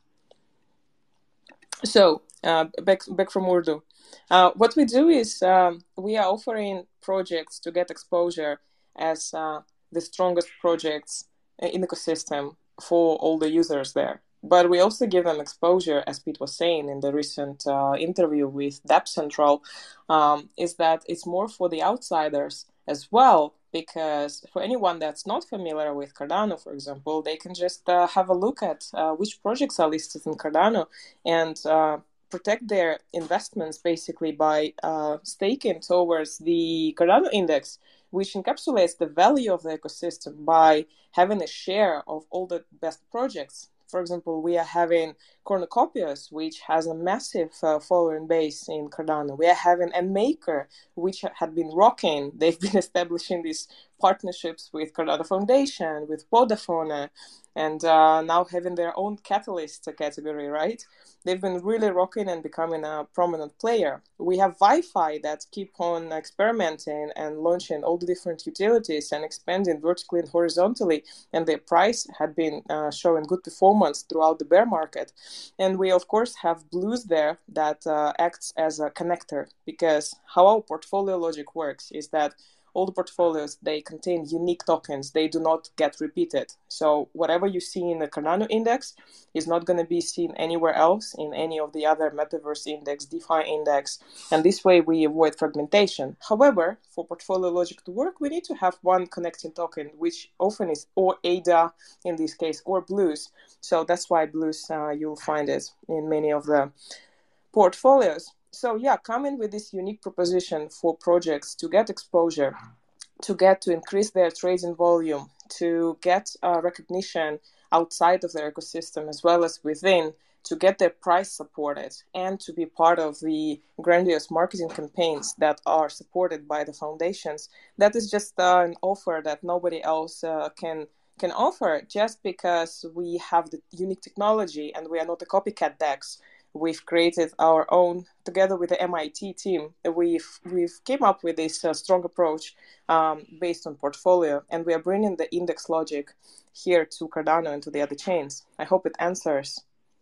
So uh, back back from Urdu. Uh, what we do is um, we are offering projects to get exposure as uh, the strongest projects in the ecosystem for all the users there. But we also give them exposure, as Pete was saying in the recent uh, interview with Dapp Central, um, is that it's more for the outsiders as well, because for anyone that's not familiar with Cardano, for example, they can just uh, have a look at uh, which projects are listed in Cardano and uh, protect their investments basically by uh, staking towards the Cardano index, which encapsulates the value of the ecosystem by having a share of all the best projects. For example, we are having Cornucopias, which has a massive uh, following base in Cardano. We are having nMaker, which had been rocking. They've been establishing these partnerships with Cardano Foundation, with Vodafone, and uh, now having their own Catalyst category, right? They've been really rocking and becoming a prominent player. We have Wi-Fi that keep on experimenting and launching all the different utilities and expanding vertically and horizontally, and their price had been uh, showing good performance throughout the bear market. And we, of course, have Blues there that uh, acts as a connector, because how our portfolio logic works is that, all the portfolios, they contain unique tokens. They do not get repeated. So whatever you see in the Cardano index is not going to be seen anywhere else in any of the other Metaverse index, DeFi index. And this way we avoid fragmentation. However, for portfolio logic to work, we need to have one connecting token, which often is or A D A in this case, or Blues. So that's why Blues, uh, you'll find it in many of the portfolios. So yeah, coming with this unique proposition for projects to get exposure, to get to increase their trading volume, to get uh, recognition outside of their ecosystem as well as within, to get their price supported, and to be part of the grandiose marketing campaigns that are supported by the foundations. That is just uh, an offer that nobody else uh, can can offer, just because we have the unique technology and we are not a copycat DEX. We've created our own, together with the M I T team, we've we've came up with this uh, strong approach um, based on portfolio, and we are bringing the index logic here to Cardano and to the other chains. I hope it answers.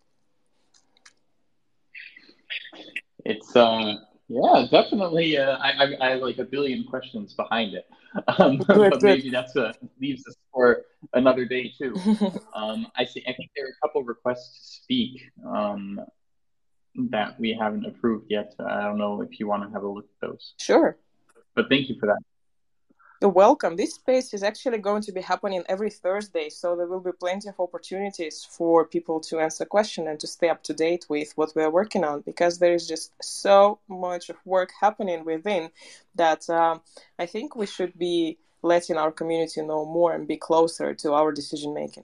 It's uh yeah, definitely. Uh, I, I I have like a billion questions behind it, um, Good, but good. maybe that's uh, leaves us for another day too. um, I see. I think there are a couple requests to speak um, that we haven't approved yet. I don't know if you want to have a look at those. Sure. But thank you for that. You're welcome. This space is actually going to be happening every Thursday, so there will be plenty of opportunities for people to answer questions and to stay up to date with what we're working on, because there is just so much of work happening within that um, I think we should be letting our community know more and be closer to our decision making.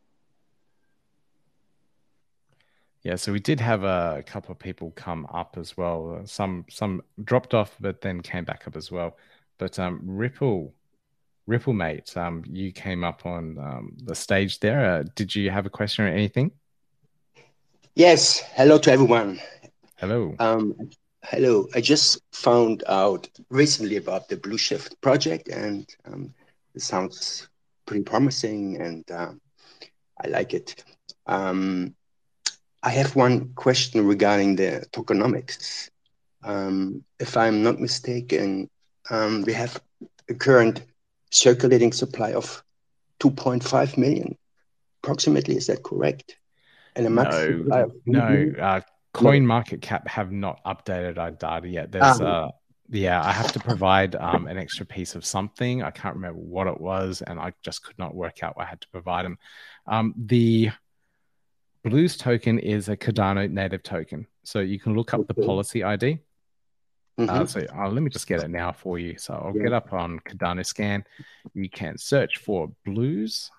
Yeah, so we did have a couple of people come up as well. Some some dropped off, but then came back up as well. But um, Ripple, Ripple mate, um, you came up on um, the stage there. Uh, did you have a question or anything? Yes. Hello to everyone. Hello. Um, hello. I just found out recently about the Blue Shift project, and um, it sounds pretty promising, and uh, I like it. Um, I have one question regarding the tokenomics. Um, if I'm not mistaken, um, we have a current circulating supply of two point five million, approximately. Is that correct? And a max No, supply of no. Uh, Coin Market Cap have not updated our data yet. There's, Ah. uh, yeah, I have to provide um, an extra piece of something. I can't remember what it was, and I just could not work out what I had to provide them. Um, the Blues token is a Cardano native token, so you can look up Okay. the policy I D. Mhm. Uh, so uh, let me just get it now for you. So I'll Yeah. get up on Cardano Scan. You can search for Blues.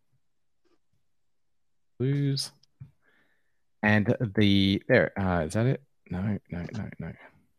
Blues. And the, there, uh, is that it? No, no, no, no.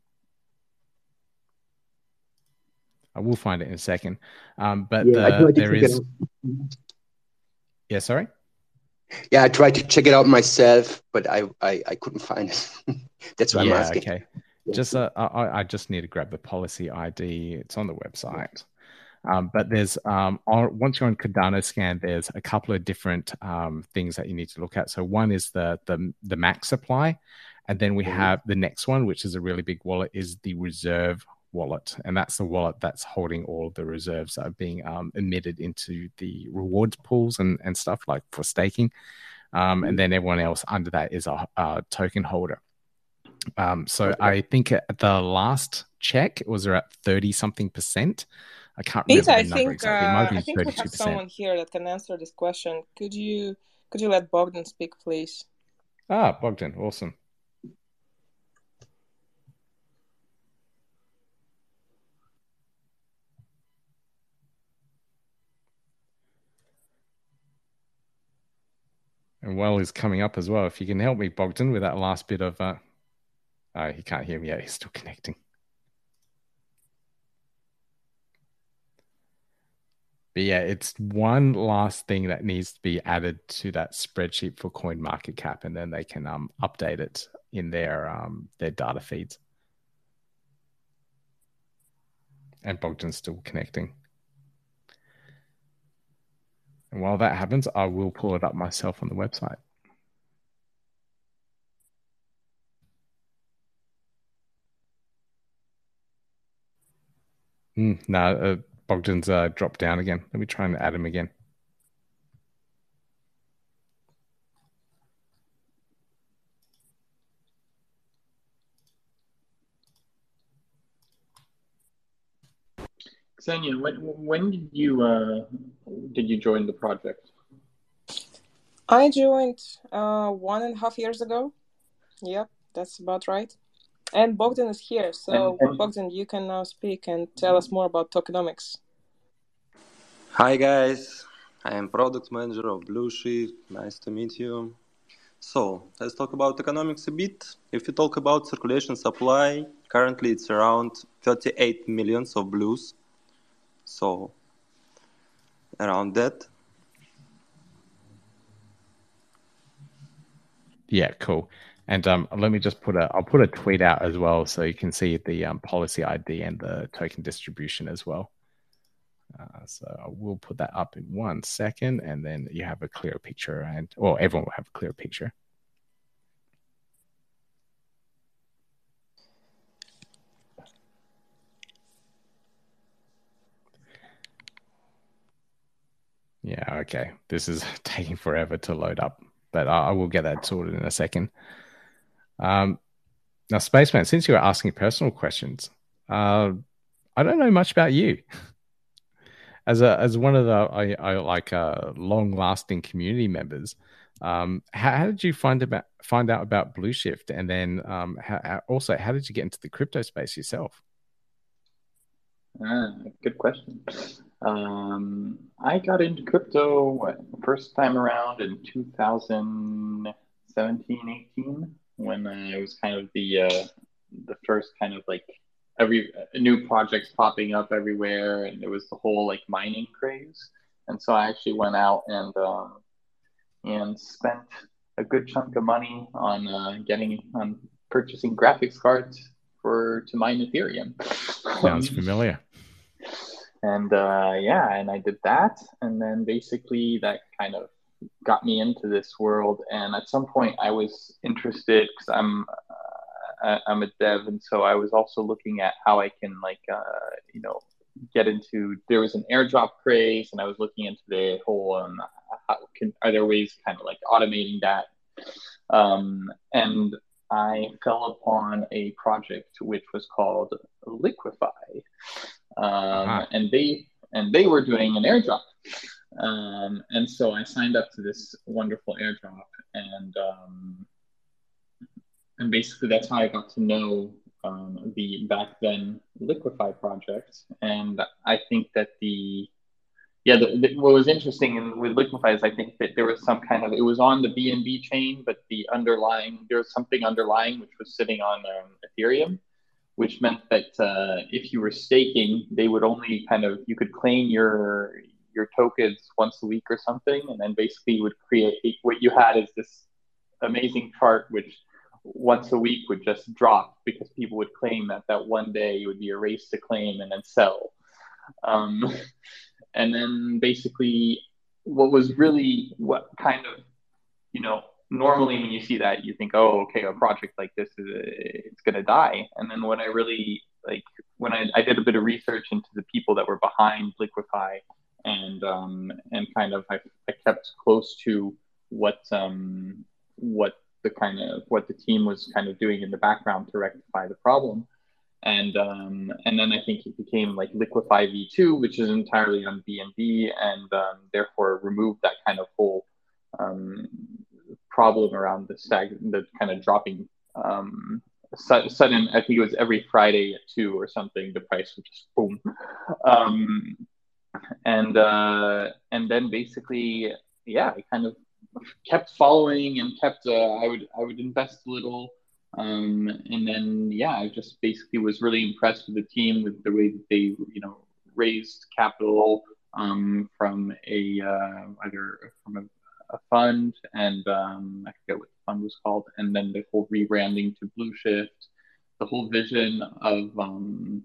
I will find it in a second. Um, but Yeah, I the, tried to there check it is, out. yeah, sorry? Yeah, I tried to check it out myself, but I I, I couldn't find it. That's why I'm Yeah, asking. okay. Yeah. Just uh, I, I just need to grab the policy I D. It's on the website. Um, but there's um, on, once you're on Cardano Scan, there's a couple of different um, things that you need to look at. So one is the the the max supply, and then we Mhm. have the next one, which is a really big wallet, is the reserve wallet, and that's the wallet that's holding all of the reserves that are being um, emitted into the rewards pools and and stuff like for staking. Um, and then everyone else under that is a, a token holder. Um, so Okay. I think at the last check it was around thirty something percent. I can't Pete, remember the I number think exactly. It might uh, have I been think we thirty-two have percent. someone here that can answer this question. Could you could you let Bogdan speak, please? Ah, Bogdan, awesome. And Well is coming up as well. If you can help me, Bogdan, with that last bit of... Uh... Oh, he can't hear me yet. He's still connecting. But yeah, it's one last thing that needs to be added to that spreadsheet for Coin Market Cap, and then they can um, update it in their um, their data feeds. And Bogdan's still connecting. And while that happens, I will pull it up myself on the website. Mm, no, uh, Bogdan's uh, dropped down again. Let me try and add him again. Xenia, when when did you uh, did you join the project? I joined uh, one and a half years ago. Yep, that's about right. And Bogdan is here, so And- and- Bogdan, you can now speak and tell us more about tokenomics. Hi guys, I am product manager of Blueshift. Nice to meet you. So let's talk about economics a bit. If you talk about circulation supply, currently it's around thirty-eight millions of blues. So around that. Yeah, cool. And um, let me just put a, I'll put a tweet out as well so you can see the um, policy I D and the token distribution as well. Uh, so I will put that up in one second, and then you have a clear picture, and well, everyone will have a clear picture. Yeah, okay. This is taking forever to load up, but I, I will get that sorted in a second. Um, now, Spaceman, since you were asking personal questions, uh, I don't know much about you. As a as one of the I, I like uh, long lasting community members, um, how, how did you find about find out about Blueshift, and then um, how, how, also how did you get into the crypto space yourself? Ah, good question. Um, I got into crypto what, first time around in two thousand seventeen, eighteen, when uh, it was kind of the uh, the first kind of like every new projects popping up everywhere, and there was the whole like mining craze. And so I actually went out and um, and spent a good chunk of money on uh, getting on purchasing graphics cards for to mine Ethereum. Sounds familiar. And uh, yeah, and I did that, and then basically that kind of got me into this world. And at some point, I was interested because I'm uh, I'm a dev, and so I was also looking at how I can like uh, you know get into. There was an airdrop craze, and I was looking into the whole um, how can are there ways kind of like automating that, um, and I fell upon a project which was called Liquify. Um, uh-huh. and they and they were doing an airdrop, um, and so I signed up to this wonderful airdrop, and um, and basically that's how I got to know um, the back then Liquify project. And I think that the yeah the, the, what was interesting in, with Liquify is I think that there was some kind of it was on the B N B chain, but the underlying there was something underlying which was sitting on um, Ethereum, which meant that uh, if you were staking, they would only kind of, you could claim your your tokens once a week or something, and then basically you would create, what you had is this amazing chart which once a week would just drop because people would claim that that one day it would be a race to claim and then sell. Um, and then basically what was really, what kind of, you know, normally when you see that, you think, oh, okay, a project like this, is it's going to die. And then when I really, like, when I, I did a bit of research into the people that were behind Liquify, and um, and kind of, I, I kept close to what um, what the kind of, what the team was kind of doing in the background to rectify the problem. And um, and then I think it became like Liquify V two, which is entirely on B N B, and um, therefore removed that kind of whole um, problem around the stag, the kind of dropping um, sudden. I think it was every Friday at two or something. The price would just boom, um, and uh, and then basically, yeah, I kind of kept following and kept. Uh, I would I would invest a little. Um, and then, yeah, I just basically was really impressed with the team, with the way that they, you know, raised capital um, from a uh, either from a, a fund, and um, I forget what the fund was called, and then the whole rebranding to Blueshift, the whole vision of um,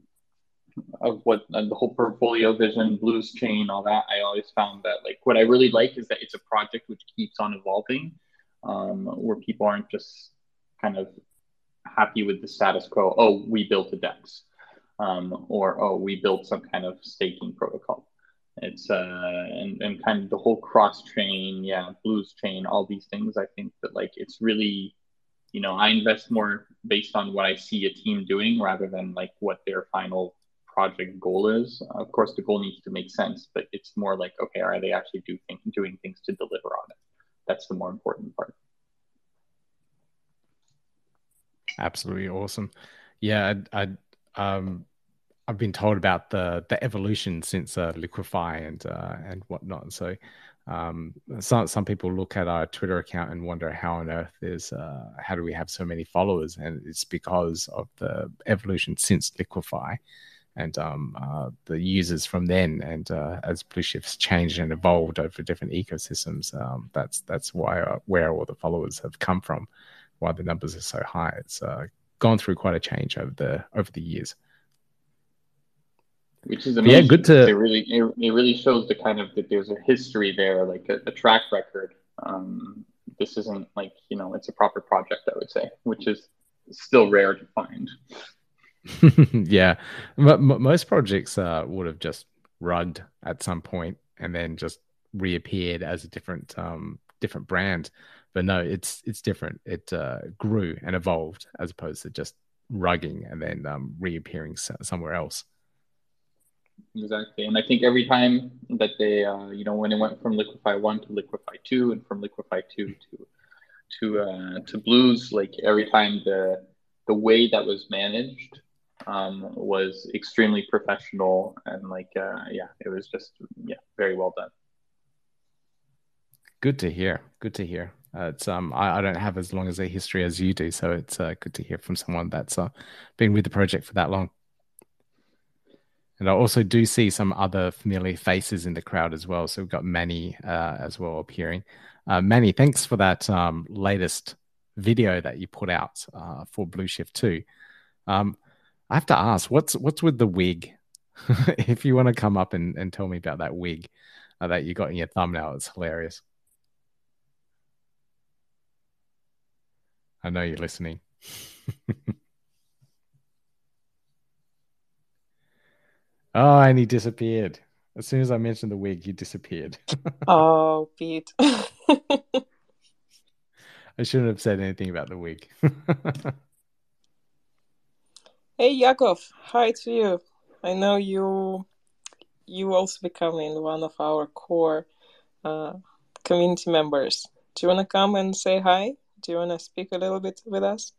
of what uh, the whole portfolio vision, Blues Chain, all that. I always found that, like, what I really like is that it's a project which keeps on evolving, um, where people aren't just kind of happy with the status quo. Oh, we built a DEX. um, or oh, we built some kind of staking protocol. It's uh, and and kind of the whole cross chain, yeah, Blues chain, all these things. I think that like it's really, you know, I invest more based on what I see a team doing rather than like what their final project goal is. Of course, the goal needs to make sense, but it's more like, okay, are they actually do think, doing things to deliver on it? That's the more important part. Absolutely awesome. Yeah, I, I um, I've been told about the the evolution since uh, Liquify and uh, and whatnot. So um, some some people look at our Twitter account and wonder how on earth is uh, how do we have so many followers? And it's because of the evolution since Liquify and um, uh, the users from then. And uh, as Blueshift's changed and evolved over different ecosystems, um, that's that's why uh, where all the followers have come from, why the numbers are so high. It's uh, gone through quite a change over the over the years. Which is amazing. Yeah, good to. It really, it, it really shows the kind of that there's a history there, like a, a track record. Um, this isn't like, you know, it's a proper project, I would say, which is still rare to find. Yeah, m- m- most projects uh, would have just rugged at some point and then just reappeared as a different um, different brand. But no, it's it's different. It uh, grew and evolved as opposed to just rugging and then um, reappearing somewhere else. Exactly, and I think every time that they, uh, you know, when it went from Liquify one to Liquify two, and from Liquify two to to uh, to Blues, like every time the the way that was managed um, was extremely professional, and like uh, yeah, it was just yeah, very well done. Good to hear. Good to hear. Uh, it's um, I, I don't have as long as a history as you do, so it's uh, good to hear from someone that's uh, been with the project for that long. And I also do see some other familiar faces in the crowd as well. So we've got Manny uh, as well appearing. Uh, Manny, thanks for that um, latest video that you put out uh, for Blueshift two. Um, I have to ask, what's what's with the wig? If you want to come up and, and tell me about that wig uh, that you got in your thumbnail, it's hilarious. I know you're listening. Oh, and he disappeared. As soon as I mentioned the wig, he disappeared. Oh, Pete. I shouldn't have said anything about the wig. Hey, Yakov. Hi to you. I know you you also becoming one of our core uh, community members. Do you want to come and say hi? Do you want to speak a little bit with us?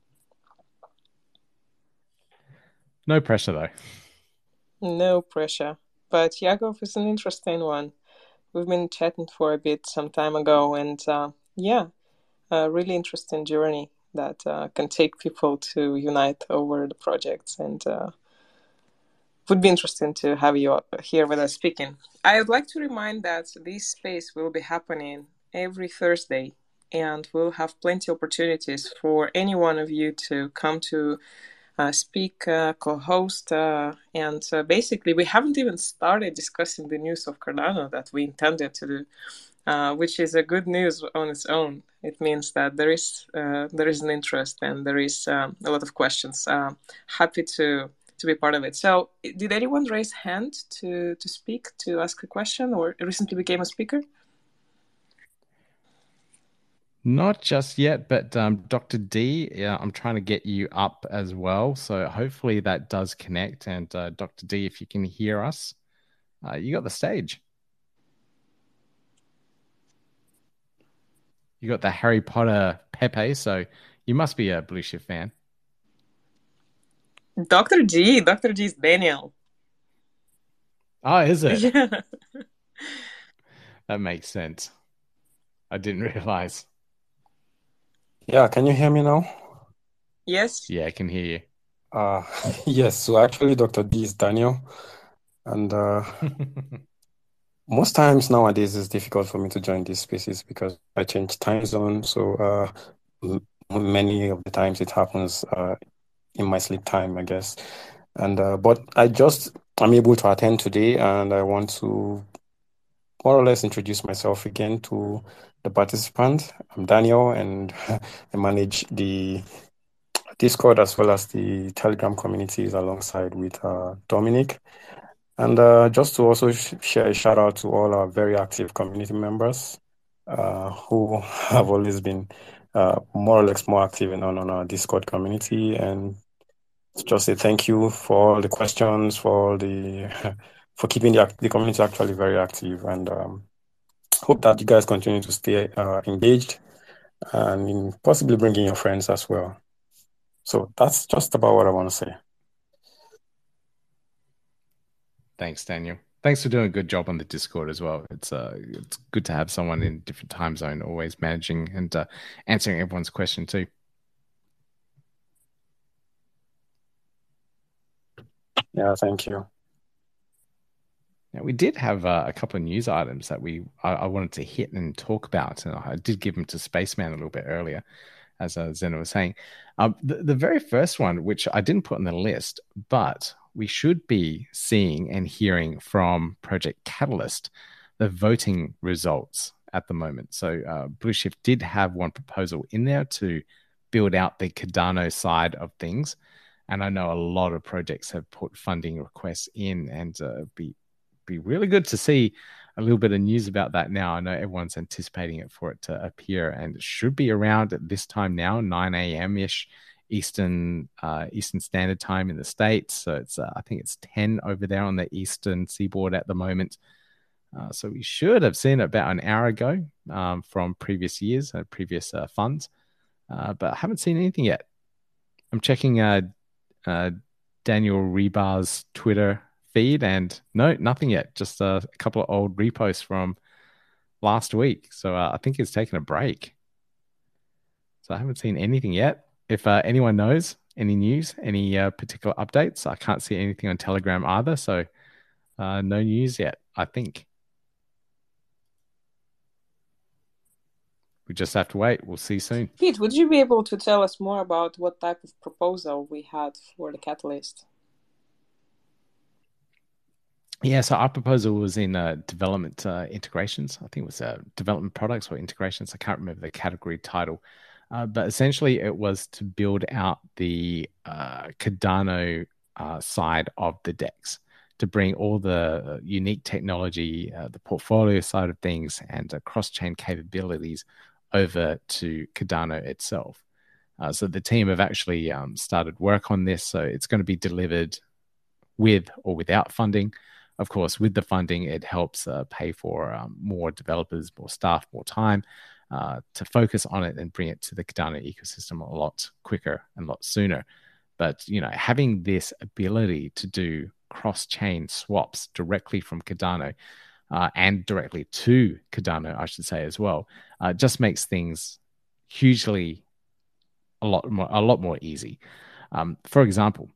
No pressure, though. No pressure. But Yakov is an interesting one. We've been chatting for a bit some time ago, and uh, yeah, a really interesting journey that uh, can take people to unite over the projects, and uh, would be interesting to have you here with us speaking. I would like to remind that this space will be happening every Thursday, and we'll have plenty of opportunities for any one of you to come to Uh, speak, uh, co-host, uh, and uh, basically we haven't even started discussing the news of Cardano that we intended to do, uh, which is a good news on its own. It means that there is uh, there is an interest and there is um, a lot of questions. Uh, happy to to be part of it. So, did anyone raise hand to to speak, to ask a question, or recently became a speaker? Not just yet, but um, Doctor D, yeah, I'm trying to get you up as well. So hopefully that does connect. And uh, Doctor D, if you can hear us, uh, you got the stage. You got the Harry Potter Pepe, so you must be a Blueshift fan. Doctor G, Doctor G is Daniel. Oh, is it? Yeah. That makes sense. I didn't realize. Yeah, can you hear me now? Yes. Yeah, I can hear you. Uh, yes, so actually Doctor D is Daniel. And uh, most times nowadays it's difficult for me to join these spaces because I change time zone. So uh, m- many of the times it happens uh, in my sleep time, I guess. And uh, but I just, I'm able to attend today, and I want to more or less introduce myself again to the participant. I'm Daniel, and I manage the Discord as well as the Telegram communities alongside with uh, Dominic. And uh, just to also sh- share a shout out to all our very active community members uh, who have always been uh, more or less more active in, on, on our Discord community. And just say thank you for all the questions, for all the for keeping the, the community actually very active. And um, hope that you guys continue to stay uh, engaged and possibly bringing your friends as well. So that's just about what I want to say. Thanks, Daniel. Thanks for doing a good job on the Discord as well. It's uh, it's good to have someone in a different time zone always managing and uh, answering everyone's question too. Yeah, thank you. Now, we did have uh, a couple of news items that we I, I wanted to hit and talk about, and I did give them to Spaceman a little bit earlier, as uh, Zeno was saying. Um, the, the very first one, which I didn't put on the list, but we should be seeing and hearing from Project Catalyst, the voting results at the moment. So uh, Blueshift did have one proposal in there to build out the Cardano side of things. And I know a lot of projects have put funding requests in, and uh, be be really good to see a little bit of news about that now. I know everyone's anticipating it for it to appear, and it should be around at this time now, nine a.m. ish Eastern uh, Eastern Standard Time in the States. So it's uh, I think it's ten over there on the Eastern Seaboard at the moment. Uh, so we should have seen it about an hour ago um, from previous years, uh, previous uh, funds, uh, but I haven't seen anything yet. I'm checking uh, uh, Daniel Rebar's Twitter feed, and no, nothing yet. Just uh, a couple of old reposts from last week. So uh, I think he's taken a break. So I haven't seen anything yet. If uh, anyone knows any news, any uh, particular updates, I can't see anything on Telegram either. So uh, no news yet, I think. We just have to wait. We'll see soon. Pete, would you be able to tell us more about what type of proposal we had for the Catalyst? Yeah, so our proposal was in uh, development uh, integrations. I think it was uh, development products or integrations. I can't remember the category title. Uh, but essentially, it was to build out the uh, Cardano uh, side of the DEX, to bring all the unique technology, uh, the portfolio side of things, and uh, cross-chain capabilities over to Cardano itself. Uh, so the team have actually um, started work on this. So it's going to be delivered with or without funding. Of course, with the funding, it helps uh, pay for um, more developers, more staff, more time uh, to focus on it and bring it to the Cardano ecosystem a lot quicker and a lot sooner. But, you know, having this ability to do cross-chain swaps directly from Cardano uh, and directly to Cardano, I should say as well, uh, just makes things hugely a lot more a lot more easy. Um, for example,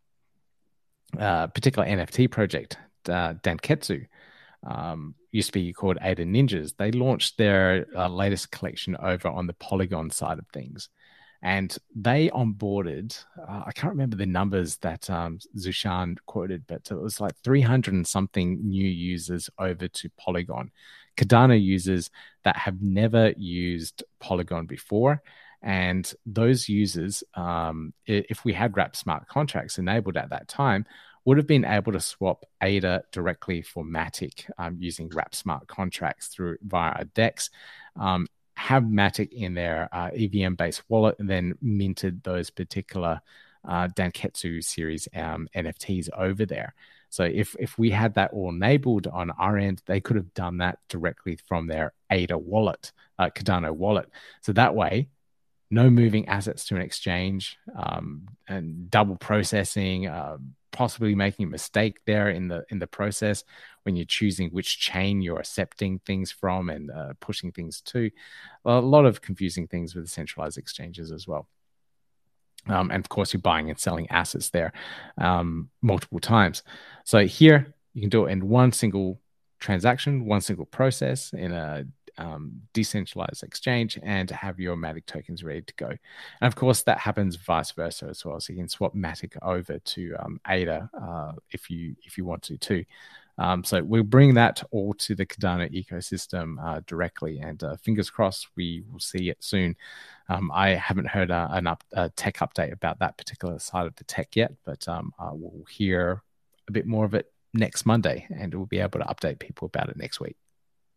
a particular N F T project, uh, Danketsu, um, used to be called Ada Ninjas. They launched their uh, latest collection over on the Polygon side of things. And they onboarded, uh, I can't remember the numbers that um, Zushan quoted, but it was like three hundred and something new users over to Polygon. Cardano users that have never used Polygon before. And those users, um, if we had wrapped smart contracts enabled at that time, would have been able to swap A D A directly for Matic um, using wrapped smart contracts through via a DEX. Um, have Matic in their uh, E V M-based wallet, and then minted those particular uh, Danketsu series um, N F Ts over there. So if if we had that all enabled on our end, they could have done that directly from their A D A wallet, uh, Cardano wallet. So that way, no moving assets to an exchange, um, and double processing, uh, possibly making a mistake there in the in the process when you're choosing which chain you're accepting things from and uh, pushing things to. A lot of confusing things with the centralized exchanges as well. Um, and of course, you're buying and selling assets there um, multiple times. So here, you can do it in one single transaction, one single process in a um, decentralized exchange, and have your Matic tokens ready to go. And of course, that happens vice versa as well. So you can swap Matic over to um, A D A uh, if you if you want to too. Um, so we'll bring that all to the Cardano ecosystem uh, directly, and uh, fingers crossed we will see it soon. Um, I haven't heard uh, an up, a tech update about that particular side of the tech yet, but um, uh, we'll hear a bit more of it next Monday, and we'll be able to update people about it next week.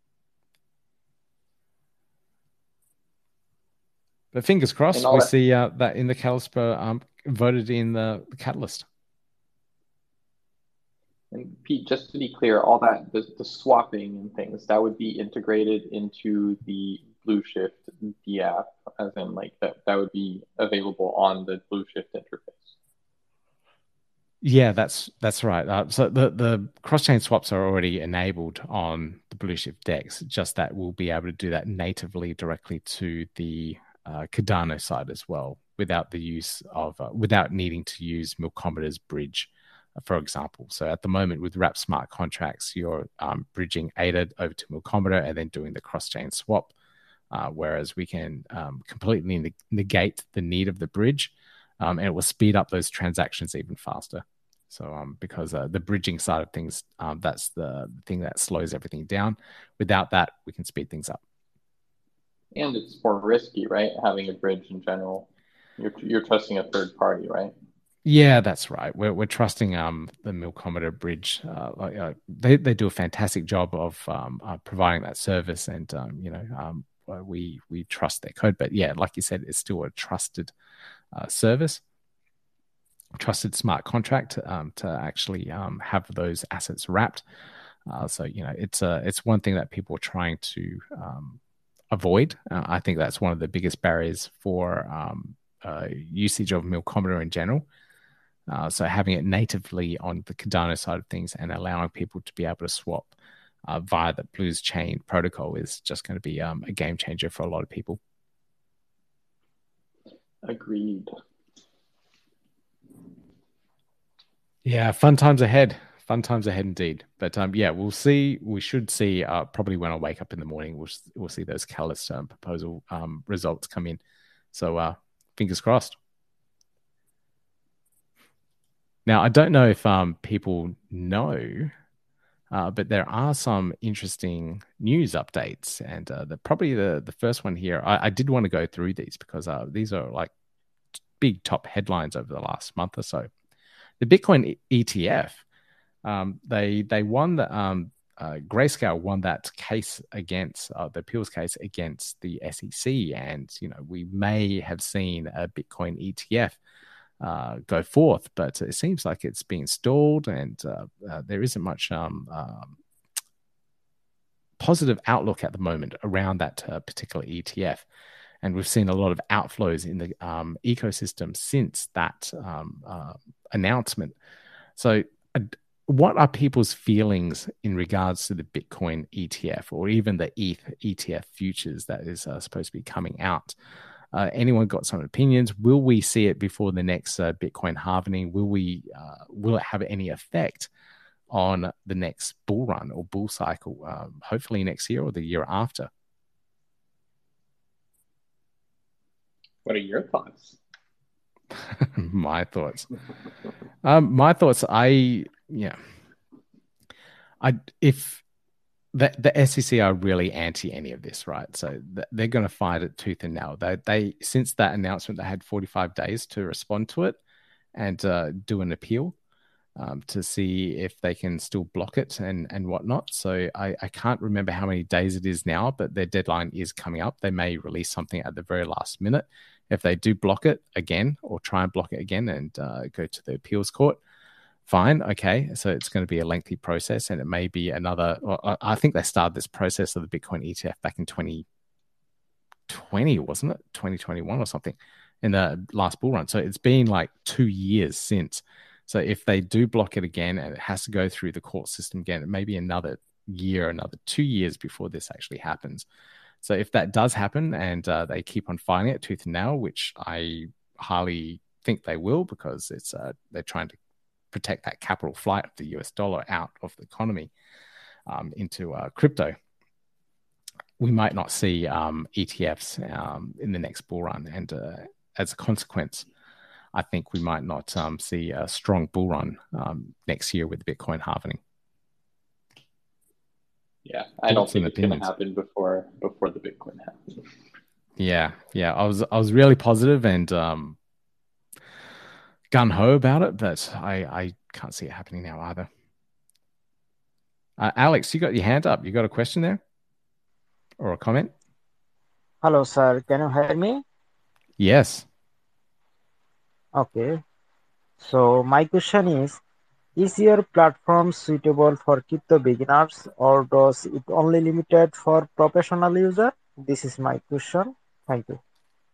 But fingers crossed, we that- see uh, that in the Kalispro um, voted in the, the Catalyst. And Pete, just to be clear, all that, the, the swapping and things, that would be integrated into the Blueshift D app, as in like that, that would be available on the Blueshift interface. Yeah, that's that's right. Uh, so the, the cross-chain swaps are already enabled on the Blueshift DEX, just that we'll be able to do that natively directly to the uh, Cardano side as well, without the use of, uh, without needing to use Milkometa's bridge, for example. So at the moment with Wrap smart contracts, you're um, bridging A D A over to Milkometa and then doing the cross-chain swap, uh, whereas we can um, completely neg- negate the need of the bridge, um, and it will speed up those transactions even faster. So um, because uh, the bridging side of things, um, that's the thing that slows everything down. Without that, we can speed things up. And it's more risky, right? Having a bridge in general. You're, you're trusting a third party, right? Yeah, that's right. We're we're trusting um the Milkometa bridge. Uh, like, uh, they they do a fantastic job of um uh, providing that service, and um you know um we we trust their code. But yeah, like you said, it's still a trusted uh, service, trusted smart contract um to actually um have those assets wrapped. Uh, so you know it's uh it's one thing that people are trying to um avoid. Uh, I think that's one of the biggest barriers for um uh, usage of Milkometa in general. Uh, so having it natively on the Cardano side of things and allowing people to be able to swap uh, via the Blues chain protocol is just going to be um, a game changer for a lot of people. Agreed. Yeah, fun times ahead. Fun times ahead indeed. But um, yeah, we'll see. We should see uh, probably when I wake up in the morning, we'll we'll see those Catalyst um, proposal um, results come in. So uh, fingers crossed. Now, I don't know if um, people know, uh, but there are some interesting news updates. And uh, the, probably the, the first one here, I, I did want to go through these because uh, these are like big top headlines over the last month or so. The Bitcoin E T F, um, they they won the, um, uh, Grayscale won that case against, uh, the appeals case against the S E C. And, you know, we may have seen a Bitcoin E T F Uh, go forth, but it seems like it's being stalled, and uh, uh, there isn't much um, um, positive outlook at the moment around that uh, particular E T F. And we've seen a lot of outflows in the um, ecosystem since that um, uh, announcement. So, uh, what are people's feelings in regards to the Bitcoin E T F, or even the E T H E T F futures that is uh, supposed to be coming out? Uh, anyone got some opinions? Will we see it before the next uh, Bitcoin halving? Will we? Uh, will it have any effect on the next bull run or bull cycle? Um, hopefully next year or the year after. What are your thoughts? My thoughts. um, my thoughts. I yeah. I if. The, the S E C are really anti any of this, right? So th- they're going to fight it tooth and nail. They, they since that announcement, they had forty-five days to respond to it and uh, do an appeal um, to see if they can still block it and, and whatnot. So I, I can't remember how many days it is now, but their deadline is coming up. They may release something at the very last minute. If they do block it again or try and block it again and uh, go to the appeals court, fine, okay. So it's going to be a lengthy process, and it may be another. Well, I think they started this process of the Bitcoin E T F back in twenty twenty, wasn't it? twenty twenty-one or something, in the last bull run. So it's been like two years since. So if they do block it again, and it has to go through the court system again, it may be another year, another two years before this actually happens. So if that does happen, and uh, they keep on fighting it tooth and nail, which I highly think they will, because it's uh, they're trying to protect that capital flight of the U S dollar out of the economy um, into uh, crypto, we might not see um, E T Fs um, in the next bull run. And uh, as a consequence, I think we might not um, see a strong bull run um, next year with Bitcoin halving. Yeah, I don't Thoughts and think it's going to opinions. happen before before the Bitcoin happens. Yeah, yeah. I was I was really positive and um, gun ho about it, but I I can't see it happening now either. Uh, Alex, you got your hand up. You got a question there or a comment? Hello, sir. Can you hear me? Yes. Okay. So my question is, is your platform suitable for crypto beginners or does it only limited for professional user? This is my question. Thank you.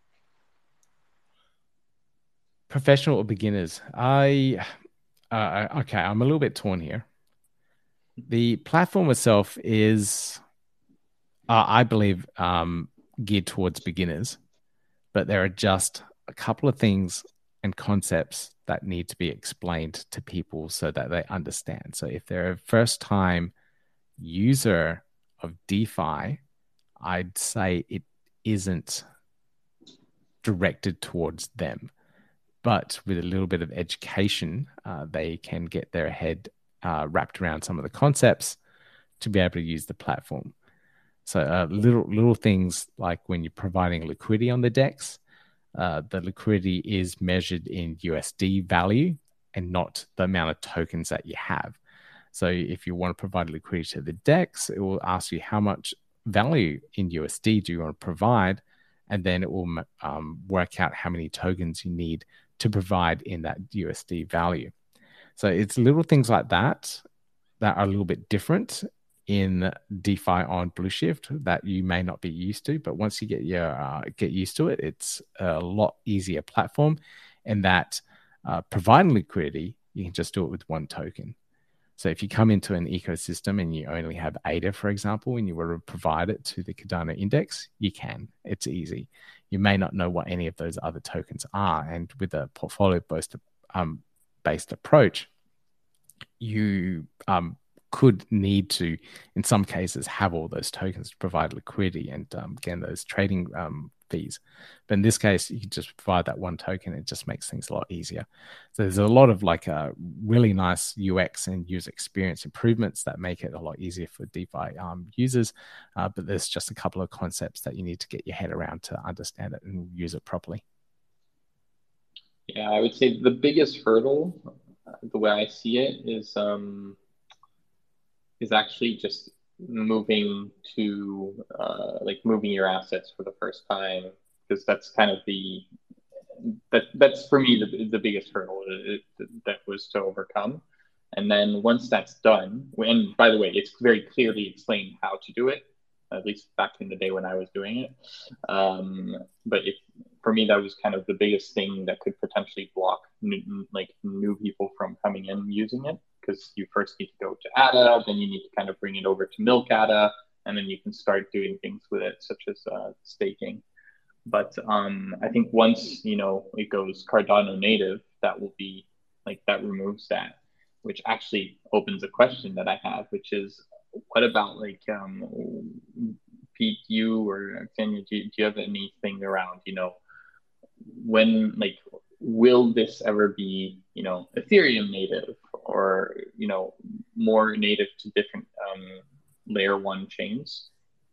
Professional or beginners? I uh, okay. I'm a little bit torn here. The platform itself is, uh, I believe, um, geared towards beginners, but there are just a couple of things and concepts that need to be explained to people so that they understand. So if they're a first-time user of DeFi, I'd say it isn't directed towards them. But with a little bit of education, uh, they can get their head uh, wrapped around some of the concepts to be able to use the platform. So uh, little little things like when you're providing liquidity on the DEX, uh, the liquidity is measured in U S D value and not the amount of tokens that you have. So if you want to provide liquidity to the DEX, it will ask you how much value in U S D do you want to provide, and then it will um, work out how many tokens you need to provide in that U S D value. So it's little things like that that are a little bit different in DeFi on Blueshift that you may not be used to, but once you get your uh, get used to it, it's a lot easier platform, and that uh, providing liquidity, you can just do it with one token. So if you come into an ecosystem and you only have A D A, for example, and you want to provide it to the Cardano index, you can. It's easy. You may not know what any of those other tokens are, and with a portfolio-based um, based approach, you um, could need to, in some cases, have all those tokens to provide liquidity and um, again those trading um, fees. But in this case, you can just provide that one token. It just makes things a lot easier. So there's a lot of like a really nice U X and user experience improvements that make it a lot easier for DeFi um, users. Uh, but there's just a couple of concepts that you need to get your head around to understand it and use it properly. Yeah, I would say the biggest hurdle, uh, the way I see it, is um, is actually just moving to uh, like moving your assets for the first time, because that's kind of the that that's for me the the biggest hurdle it, it, that was to overcome. And then once that's done, and by the way, it's very clearly explained how to do it, at least back in the day when I was doing it. Um, but if, for me, that was kind of the biggest thing that could potentially block new, like new people from coming in using it, because you first need to go to A D A, then you need to kind of bring it over to Milk A D A, and then you can start doing things with it, such as uh, staking. But um, I think once, you know, it goes Cardano native, that will be like, that removes that, which actually opens a question that I have, which is, what about like, um, Pete, you or Xenia, do, do you have anything around, you know, when, like, will this ever be, you know, Ethereum native, or, you know, more native to different um, layer one chains?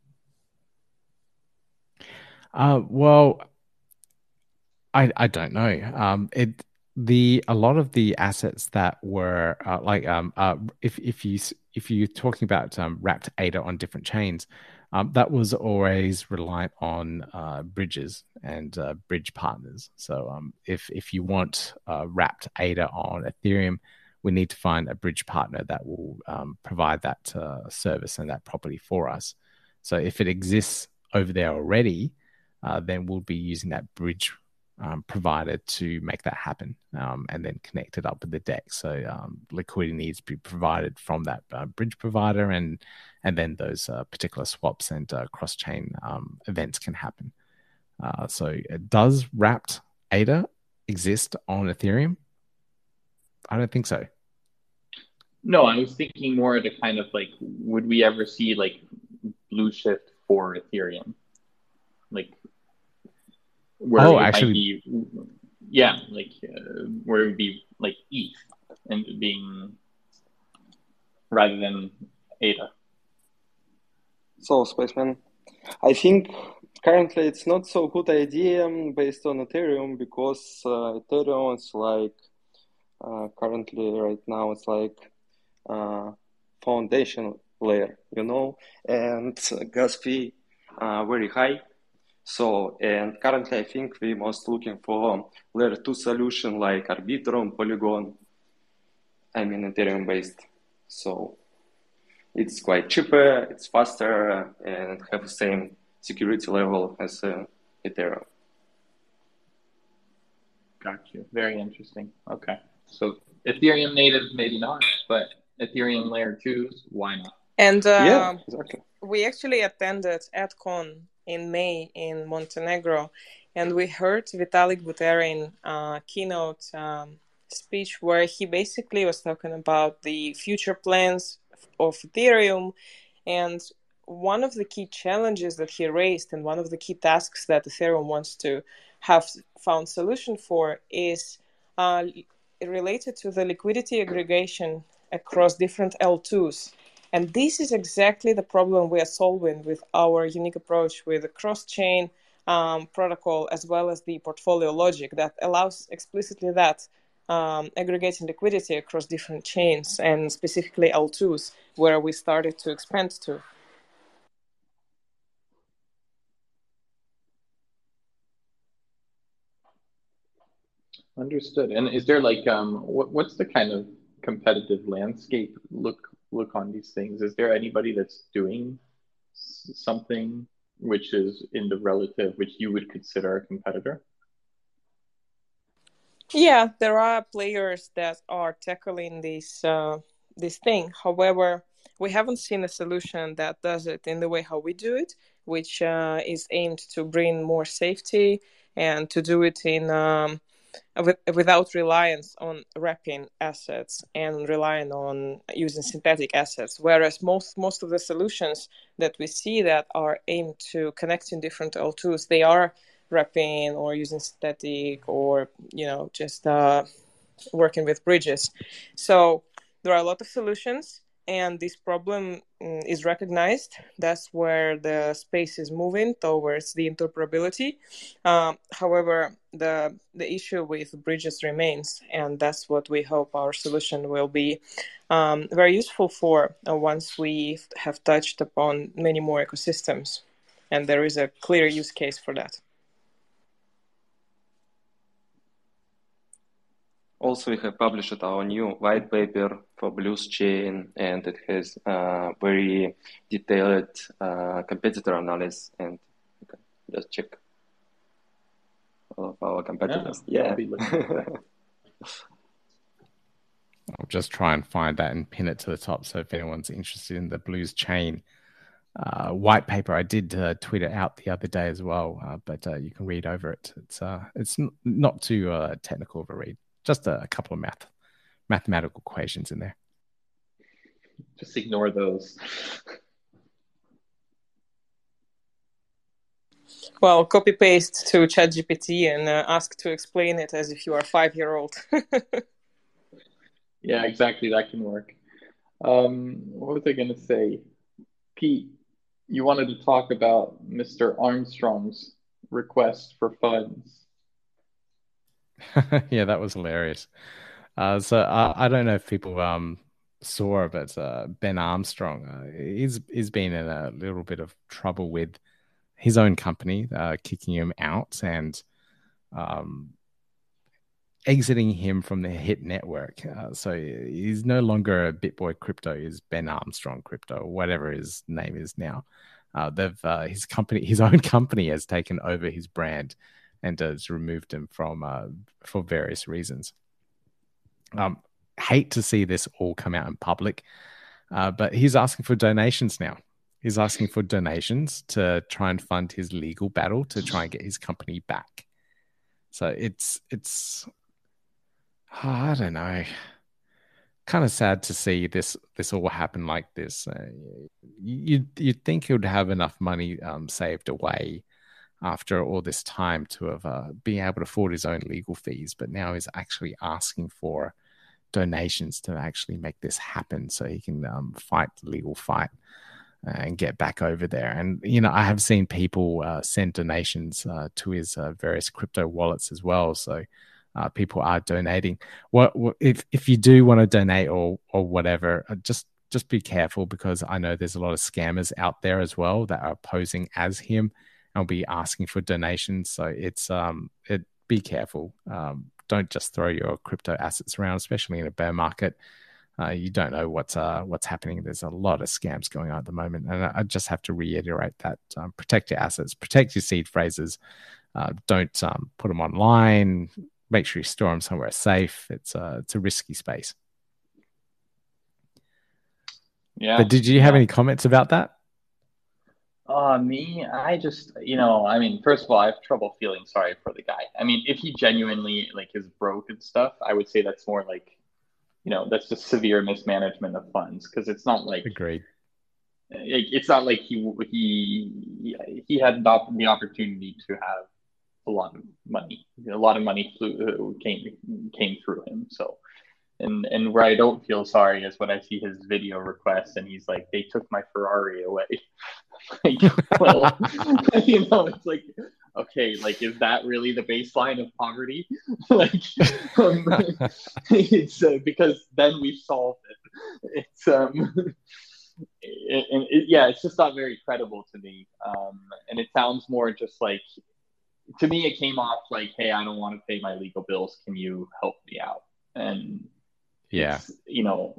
Uh, well, I I don't know. Um, it the a lot of the assets that were uh, like um uh if if you if you're talking about um, wrapped A D A on different chains, um, that was always reliant on uh, bridges and uh, bridge partners. So um, if if you want uh, wrapped A D A on Ethereum, we need to find a bridge partner that will um, provide that uh, service and that property for us. So if it exists over there already, uh, then we'll be using that bridge um, provider to make that happen, um, and then connect it up with the DEX. So um, liquidity needs to be provided from that uh, bridge provider, and and then those uh, particular swaps and uh, cross-chain um, events can happen. Uh, so does wrapped A D A exist on Ethereum? I don't think so. No, I was thinking more to kind of like, would we ever see like Blueshift for Ethereum? Like, where oh, it actually, might be, yeah, like uh, where it would be like E T H and being rather than A D A. So, Spaceman, I think currently it's not so good idea based on Ethereum because uh, Ethereum is like uh, currently right now it's like uh, foundation layer, you know, and gas fee uh, very high. So, and currently I think we most looking for layer two solution like Arbitrum, Polygon, I mean Ethereum based. So it's quite cheaper, it's faster, and have the same security level as uh, Ethereum. Got you. Very interesting. Okay. So Ethereum native, maybe not, but Ethereum layer twos, why not? And uh, yeah, exactly. We actually attended AdCon in May in Montenegro, and we heard Vitalik Buterin uh, keynote um, speech where he basically was talking about the future plans of Ethereum. And one of the key challenges that he raised and one of the key tasks that Ethereum wants to have found solution for is uh, related to the liquidity aggregation across different L twos. And this is exactly the problem we are solving with our unique approach with the cross-chain um, protocol as well as the portfolio logic that allows explicitly that um, aggregating liquidity across different chains and specifically L twos where we started to expand to. Understood. And is there like, um, what, what's the kind of competitive landscape look look on these things? Is there anybody that's doing something which is in the relative, which you would consider a competitor? Yeah, there are players that are tackling this uh, this thing. However, we haven't seen a solution that does it in the way how we do it, which uh, is aimed to bring more safety and to do it in um, with, without reliance on wrapping assets and relying on using synthetic assets. Whereas most most of the solutions that we see that are aimed to connecting different L twos, they are wrapping or using synthetic or, you know, just uh, working with bridges. So there are a lot of solutions and this problem mm, is recognized. That's where the space is moving towards the interoperability. Um, however, the the issue with bridges remains, and that's what we hope our solution will be um, very useful for uh, once we have touched upon many more ecosystems. And there is a clear use case for that. Also, we have published our new white paper for Blues Chain, and it has uh, very detailed uh, competitor analysis. And you can just check all of our competitors. Yeah, Yeah. I'll be looking at that. I'll just try and find that and pin it to the top. So if anyone's interested in the Blues Chain uh, white paper, I did uh, tweet it out the other day as well, uh, but uh, you can read over it. It's uh, it's n- not too uh, technical of a read. Just a couple of math, mathematical equations in there. Just ignore those. Well, copy paste to ChatGPT and uh, ask to explain it as if you are a five-year-old. Yeah, exactly. That can work. Um, what was I going to say? Pete, you wanted to talk about Mister Armstrong's request for funds. Yeah, that was hilarious. Uh, so I, I don't know if people um, saw, but uh, Ben Armstrong, uh, he's he's been in a little bit of trouble with his own company, uh, kicking him out and um, exiting him from the Hit Network. Uh, so he's no longer a BitBoy Crypto; he's Ben Armstrong Crypto, or whatever his name is now. Uh, they've uh, his company, his own company, has taken over his brand and has removed him from uh, for various reasons. Um, hate to see this all come out in public, uh, but he's asking for donations now. He's asking for donations to try and fund his legal battle to try and get his company back. So it's it's oh, I don't know, kind of sad to see this this all happen like this. Uh, you you'd think he would have enough money um, saved away after all this time to have uh, been able to afford his own legal fees, but now he's actually asking for donations to actually make this happen so he can um, fight the legal fight. and get back over there. And, you know, I have seen people uh, send donations uh, to his uh, various crypto wallets as well. So uh, people are donating. What, what if, if you do want to donate or, or whatever, uh, just, just be careful, because I know there's a lot of scammers out there as well that are posing as him and will be asking for donations. So it's, um, it, be careful. Um, don't just throw your crypto assets around, especially in a bear market. Uh, you don't know what's uh, what's happening. There's a lot of scams going on at the moment, and I, I just have to reiterate that: um, protect your assets, protect your seed phrases. Uh, don't um, put them online. Make sure you store them somewhere safe. It's a it's a risky space. Yeah. But did you have any comments about that? Uh, me, I just, you know, I mean, first of all, I have trouble feeling sorry for the guy. I mean, if he genuinely like is broke and stuff, I would say that's more like, you know, that's just severe mismanagement of funds, because it's not like, agreed. It, it's not like he he he had the, the opportunity to have a lot of money. A lot of money flew, came came through him. So, and and where I don't feel sorry is when I see his video requests and he's like, they took my Ferrari away. Like, well, you know, it's like, okay, like, is that really the baseline of poverty? Like, um, it's uh, because then we've solved it. It's um, it, and it, yeah, it's just not very credible to me. Um, and it sounds more just like, to me, it came off like, hey, I don't want to pay my legal bills. Can you help me out? And yeah, you know,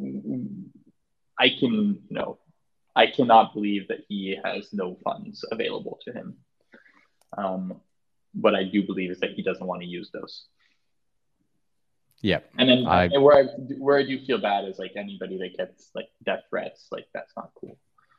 I can, you know. I cannot believe that he has no funds available to him. Um, what I do believe is that he doesn't want to use those. Yeah. And then I... and where I, where I do feel bad is like anybody that gets like death threats, like that's not cool.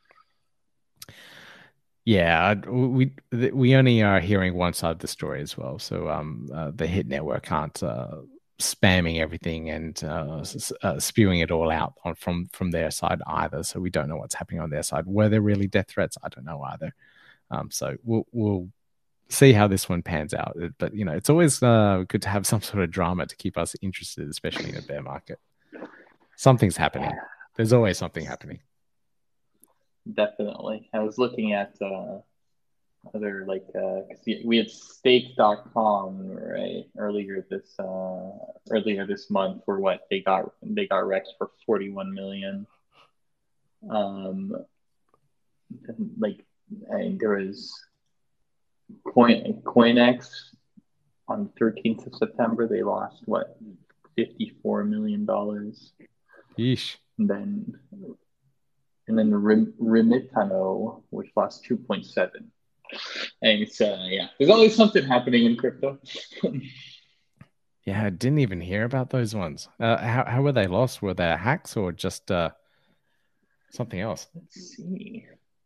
Yeah, we we only are hearing one side of the story as well. So um, uh, the Hit Network aren't uh, spamming everything and uh, uh, spewing it all out on from from their side either. So we don't know what's happening on their side. Were there really death threats? I don't know either. Um, so we'll we'll see how this one pans out. But you know, it's always uh, good to have some sort of drama to keep us interested, especially in a bear market. Something's happening. There's always something happening. Definitely. I was looking at uh, other like uh, we had stake dot com right earlier this uh, earlier this month for what they got they got wrecked for forty-one million. Um, like and there was Coin CoinEx on the thirteenth of September. They lost what fifty-four million dollars. Yeesh. And then and then Rem- Remitano, which lost two point seven. And it's, uh, yeah, there's always something happening in crypto. Yeah, I didn't even hear about those ones. Uh, how, how were they lost? Were they hacks or just uh, something else? Let's see.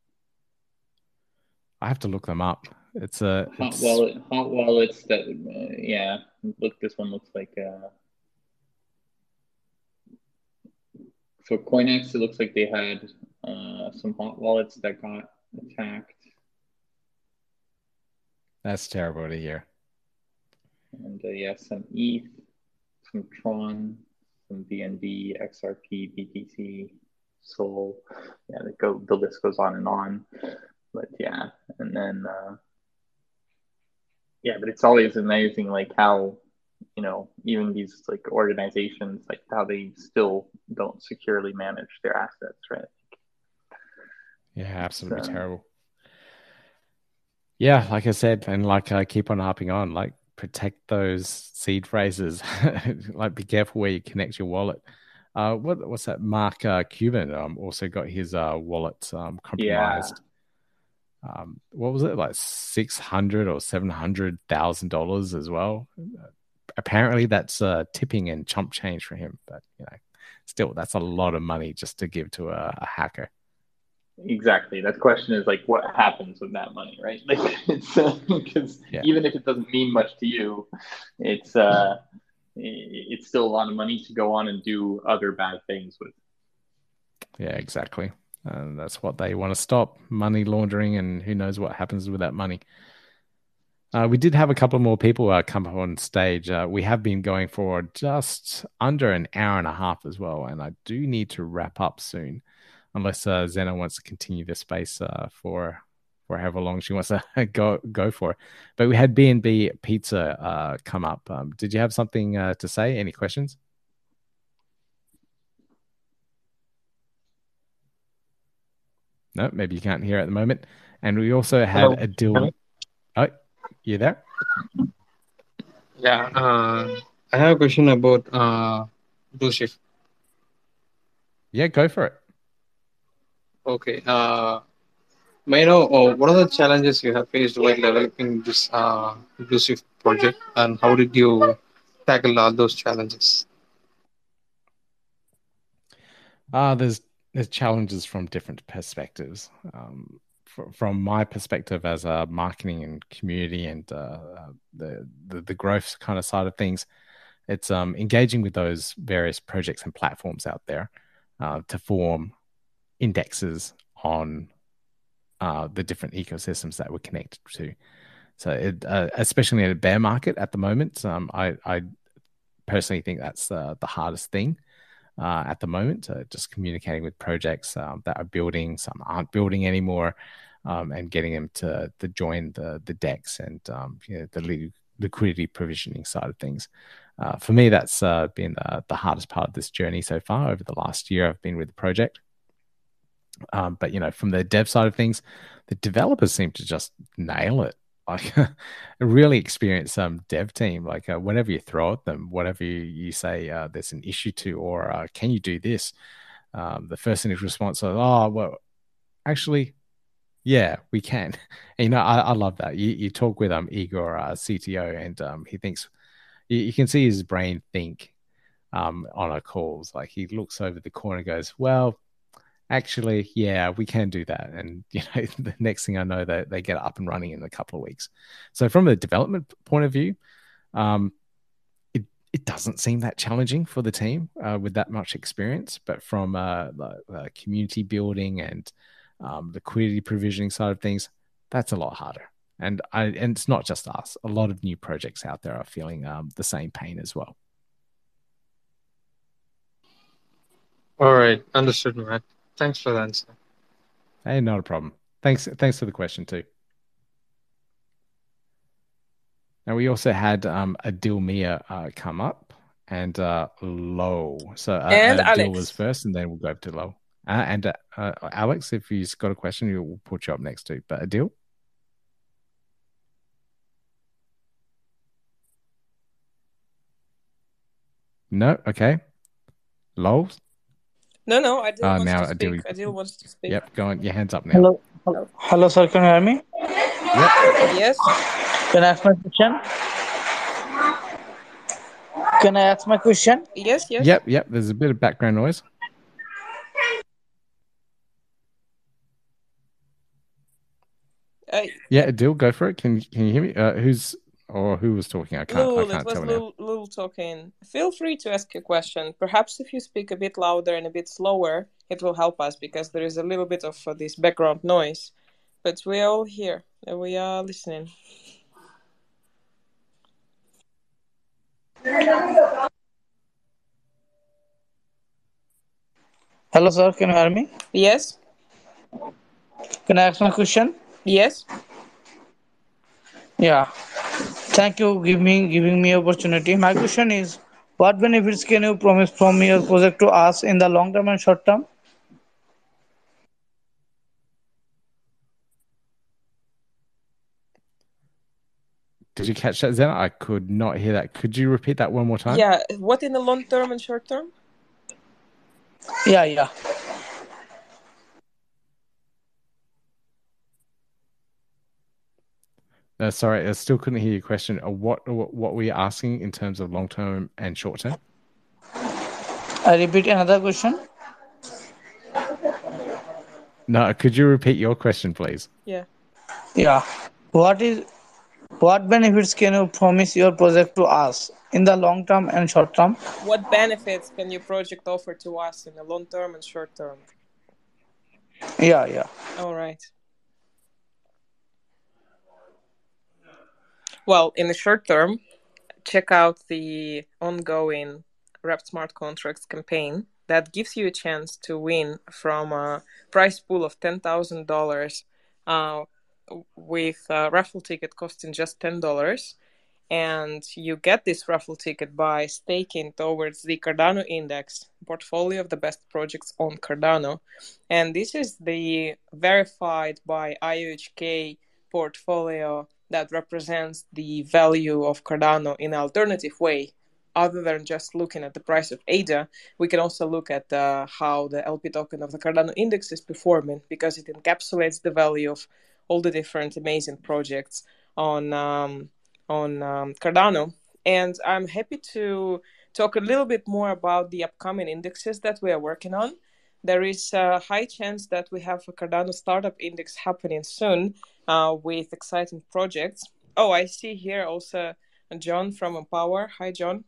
I have to look them up. It's a hot it's... wallet, hot wallets that, uh, yeah, look, this one looks like, uh, for CoinEx, it looks like they had uh, some hot wallets that got attacked. That's terrible to hear. And uh, yeah, some E T H, some Tron, some B N B, X R P, B T C, Sol. Yeah, the, go, the list goes on and on. But yeah, and then, uh, yeah, but it's always amazing, like how, you know, even these like organizations, like how they still don't securely manage their assets, right? Yeah, absolutely so, terrible. Yeah, like I said, and like I keep on harping on, like protect those seed phrases. Like be careful where you connect your wallet. Uh, what what's that? Mark uh, Cuban um, also got his uh, wallet um, compromised. Yeah. Um, what was it, like six hundred or seven hundred thousand dollars as well? Uh, apparently, that's uh, tipping and chump change for him. But you know, still, that's a lot of money just to give to a, a hacker. Exactly. That question is like, what happens with that money, right? Like, it's because uh, yeah. even if it doesn't mean much to you, it's uh, it's still a lot of money to go on and do other bad things with. Yeah, exactly. And that's what they want to stop: money laundering, and who knows what happens with that money. Uh, we did have a couple more people uh, come up on stage. Uh, we have been going for just under an hour and a half as well, and I do need to wrap up soon. unless uh, Zena wants to continue this space uh, for for however long she wants to go go for. But we had B and B Pizza uh, come up. Um, did you have something uh, to say? Any questions? No, maybe you can't hear at the moment. And we also had Hello. Adil. Hello. Oh, you there? Yeah, uh, I have a question about uh, Blueshift. Yeah, go for it. Okay. Uh, may I know uh, what are the challenges you have faced while developing this uh, Blueshift project, and how did you tackle all those challenges? Uh, there's there's challenges from different perspectives. Um, fr- from my perspective as a marketing and community and uh, uh, the, the the growth kind of side of things, it's um, engaging with those various projects and platforms out there uh, to form indexes on uh, the different ecosystems that we're connected to. So, it, uh, especially in a bear market at the moment, um, I, I personally think that's uh, the hardest thing uh, at the moment. Uh, just communicating with projects um, that are building, some aren't building anymore, um, and getting them to to join the the DEX and um, you know, the li- liquidity provisioning side of things. Uh, for me, that's uh, been the, the hardest part of this journey so far. Over the last year, I've been with the project. Um, but you know, from the dev side of things, the developers seem to just nail it. Like a really experienced um, dev team. Like uh, whatever you throw at them, whatever you, you say, uh, there's an issue to, or uh, can you do this? Um, the first initial response is, oh, well, actually, yeah, we can. And, you know, I, I love that. You, you talk with um Igor, uh, C T O, and um, he thinks you, you can see his brain think um on our calls. Like he looks over the corner and goes, well, actually, yeah, we can do that. And you know, the next thing I know, they they get up and running in a couple of weeks. So from a development point of view, um, it it doesn't seem that challenging for the team uh, with that much experience. But from uh, the, the community building and um, liquidity provisioning side of things, that's a lot harder. And I and it's not just us. A lot of new projects out there are feeling um, the same pain as well. All right, understood, Matt. Thanks for the answer. Hey, not a problem. Thanks, thanks for the question too. Now we also had um, Adil Mia uh, come up and uh, Lo. So uh, And uh, Adil Alex. was first, and then we'll go up to Lo. Uh, and uh, uh, Alex, if you've got a question, we'll put you up next too. But Adil. No, okay. Lo. No, no, Adil Uh, wants now to Adil. speak. Adil wants to speak. Yep, go on. Your hands up now. Hello, hello, hello, sir. Can you hear me? Yep. Yes. Can I ask my question? Can I ask my question? Yes, yes. Yep, yep. There's a bit of background noise. Uh, Yeah, Adil, go for it. Can can you hear me? Uh, who's or who was talking? I can't. Lul, I it can't was tell now. Lul, Lul talking. Feel free to ask a question. Perhaps if you speak a bit louder and a bit slower, it will help us because there is a little bit of uh, this background noise. But we're all here and we are listening. Hello, sir. Can you hear me? Yes. Can I ask my question? Yes. Yeah. Thank you giving me giving me opportunity. My question is, what benefits can you promise from your project to us in the long term and short term? Did you catch that, Zena? I could not hear that. Could you repeat that one more time? Yeah. What in the long term and short term? Yeah, yeah. Uh, sorry, I still couldn't hear your question. Uh, what, what what were you asking in terms of long term and short term? I repeat another question. No, could you repeat your question, please? Yeah. Yeah. What is what benefits can you promise your project to us in the long term and short term? What benefits can your project offer to us in the long term and short term? Yeah, yeah. All right. Well, in the short term, check out the ongoing Wrapped Smart Contracts campaign that gives you a chance to win from a prize pool of ten thousand dollars uh, with a raffle ticket costing just ten dollars. And you get this raffle ticket by staking towards the Cardano Index portfolio of the best projects on Cardano. And this is the verified by I O H K portfolio that represents the value of Cardano in an alternative way. Other than just looking at the price of A D A, we can also look at uh, how the L P token of the Cardano Index is performing, because it encapsulates the value of all the different amazing projects on um, on um, Cardano. And I'm happy to talk a little bit more about the upcoming indexes that we are working on. There is a high chance that we have a Cardano Startup Index happening soon uh, with exciting projects. Oh, I see here also John from Empower. Hi, John.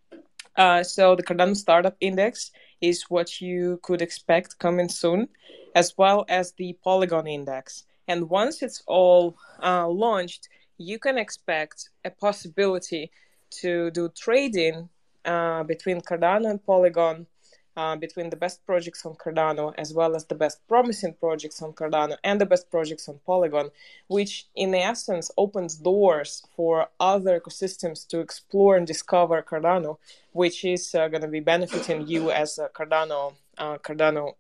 Uh, so the Cardano Startup Index is what you could expect coming soon, as well as the Polygon Index. And once it's all uh, launched, you can expect a possibility to do trading uh, between Cardano and Polygon, uh, between the best projects on Cardano, as well as the best promising projects on Cardano and the best projects on Polygon, which in essence opens doors for other ecosystems to explore and discover Cardano, which is uh, going to be benefiting you as a Cardano, uh, Cardano,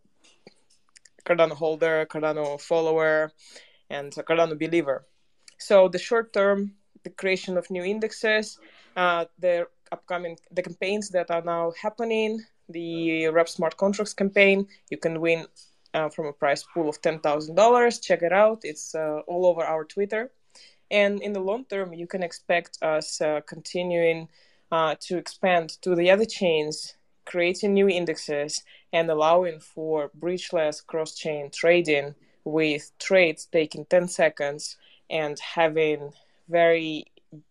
Cardano holder, Cardano follower, and a Cardano believer. So the short term, the creation of new indexes, uh, the upcoming, the campaigns that are now happening, the Rep Smart Contracts campaign, you can win uh, from a prize pool of ten thousand dollars. Check it out. It's uh, all over our Twitter. And in the long term, you can expect us uh, continuing uh, to expand to the other chains, creating new indexes, and allowing for breachless cross-chain trading with trades taking ten seconds and having very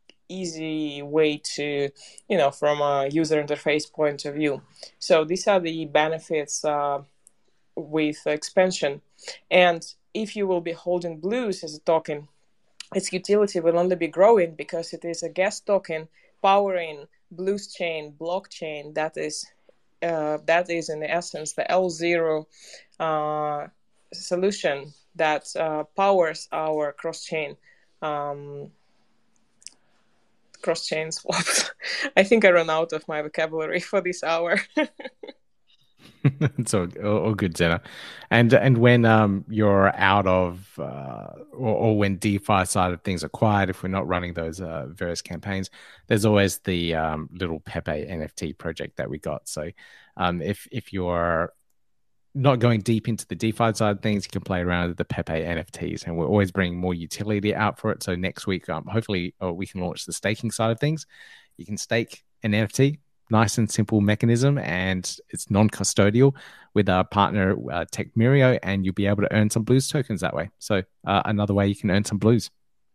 easy way to, you know, from a user interface point of view. So these are the benefits uh, with expansion. And if you will be holding Blues as a token, its utility will only be growing because it is a gas token powering Blues chain blockchain that is uh, that is in essence the L zero uh, solution that uh, powers our cross-chain um, cross-chain swaps. I think I ran out of my vocabulary for this hour. It's all, all good, Jenna. And and when um you're out of uh, or, or when DeFi side of things are quiet, if we're not running those uh, various campaigns, there's always the um, little Pepe N F T project that we got. So um, if if you're not going deep into the DeFi side of things, you can play around with the Pepe N F Ts, and we're always bringing more utility out for it. So next week, um, hopefully, uh, we can launch the staking side of things. You can stake an N F T, nice and simple mechanism, and it's non-custodial with our partner uh, Techmirio, and you'll be able to earn some Blues tokens that way. So uh, another way you can earn some Blues.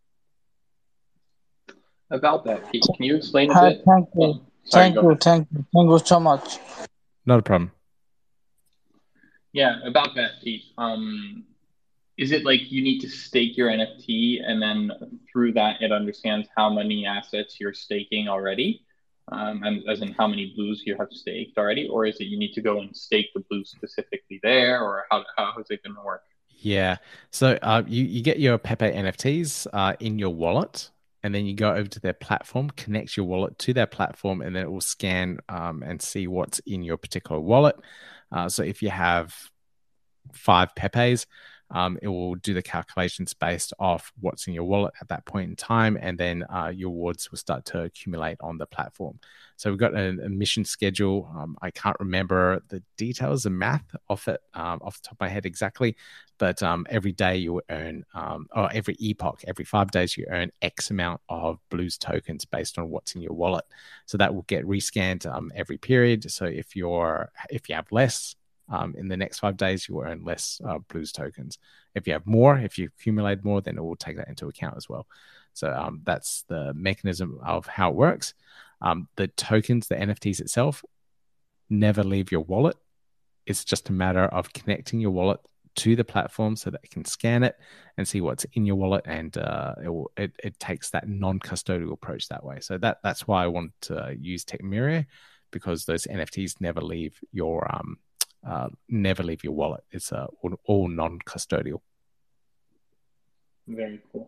About that, Pete, can you explain a Hi, bit? thank you. Oh, sorry, Thank go you. ahead. Thank you. Thank you so much. Not a problem. Yeah, about that, Pete. Um, is it like you need to stake your N F T and then through that it understands how many assets you're staking already, um, and as in how many Blues you have staked already, or is it you need to go and stake the Blues specifically there, or how how is it going to work? Yeah. So uh, you, you get your Pepe N F Ts uh, in your wallet, and then you go over to their platform, connect your wallet to their platform, and then it will scan um, and see what's in your particular wallet. Uh, so if you have five Pepes, um, it will do the calculations based off what's in your wallet at that point in time, and then uh, your rewards will start to accumulate on the platform. So we've got a, a mission schedule. Um, I can't remember the details, the math off it, um, off the top of my head exactly, but um, every day you will earn, um, or every epoch, every five days you earn X amount of Blues tokens based on what's in your wallet. So that will get rescanned um, every period. So if you're if you have less, Um, in the next five days, you will earn less uh, Blues tokens. If you have more, if you accumulate more, then it will take that into account as well. So um, that's the mechanism of how it works. Um, the tokens, the N F Ts itself, never leave your wallet. It's just a matter of connecting your wallet to the platform so that it can scan it and see what's in your wallet, and uh, it, will, it it takes that non-custodial approach that way. So that that's why I want to use Techmirio, because those N F Ts never leave your um, uh, never leave your wallet. It's uh, all, all non-custodial. Very cool.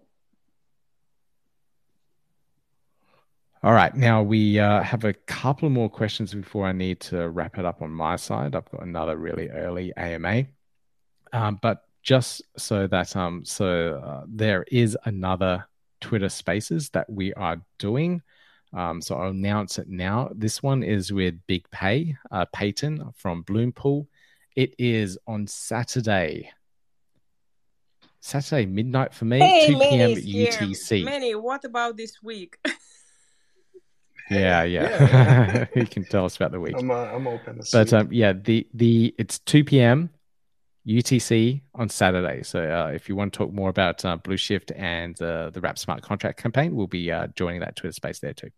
All right, now we uh, have a couple more questions before I need to wrap it up on my side. I've got another really early A M A, um, but just so that um, so uh, there is another Twitter Spaces that we are doing. Um, so I'll announce it now. This one is with Big Pay, uh, Peyton from Bloompool. It is on Saturday. Saturday midnight for me, Hey, two p.m. Manny's U T here. C. Manny, what about this week? Yeah, yeah. Yeah, yeah. You can tell us about the week. I'm uh, I'm open this But week. um, yeah, the the it's two p.m. U T C on Saturday. So uh, if you want to talk more about uh, Blue Shift and uh, the Wrap Smart Contract campaign, we'll be uh, joining that Twitter space there too.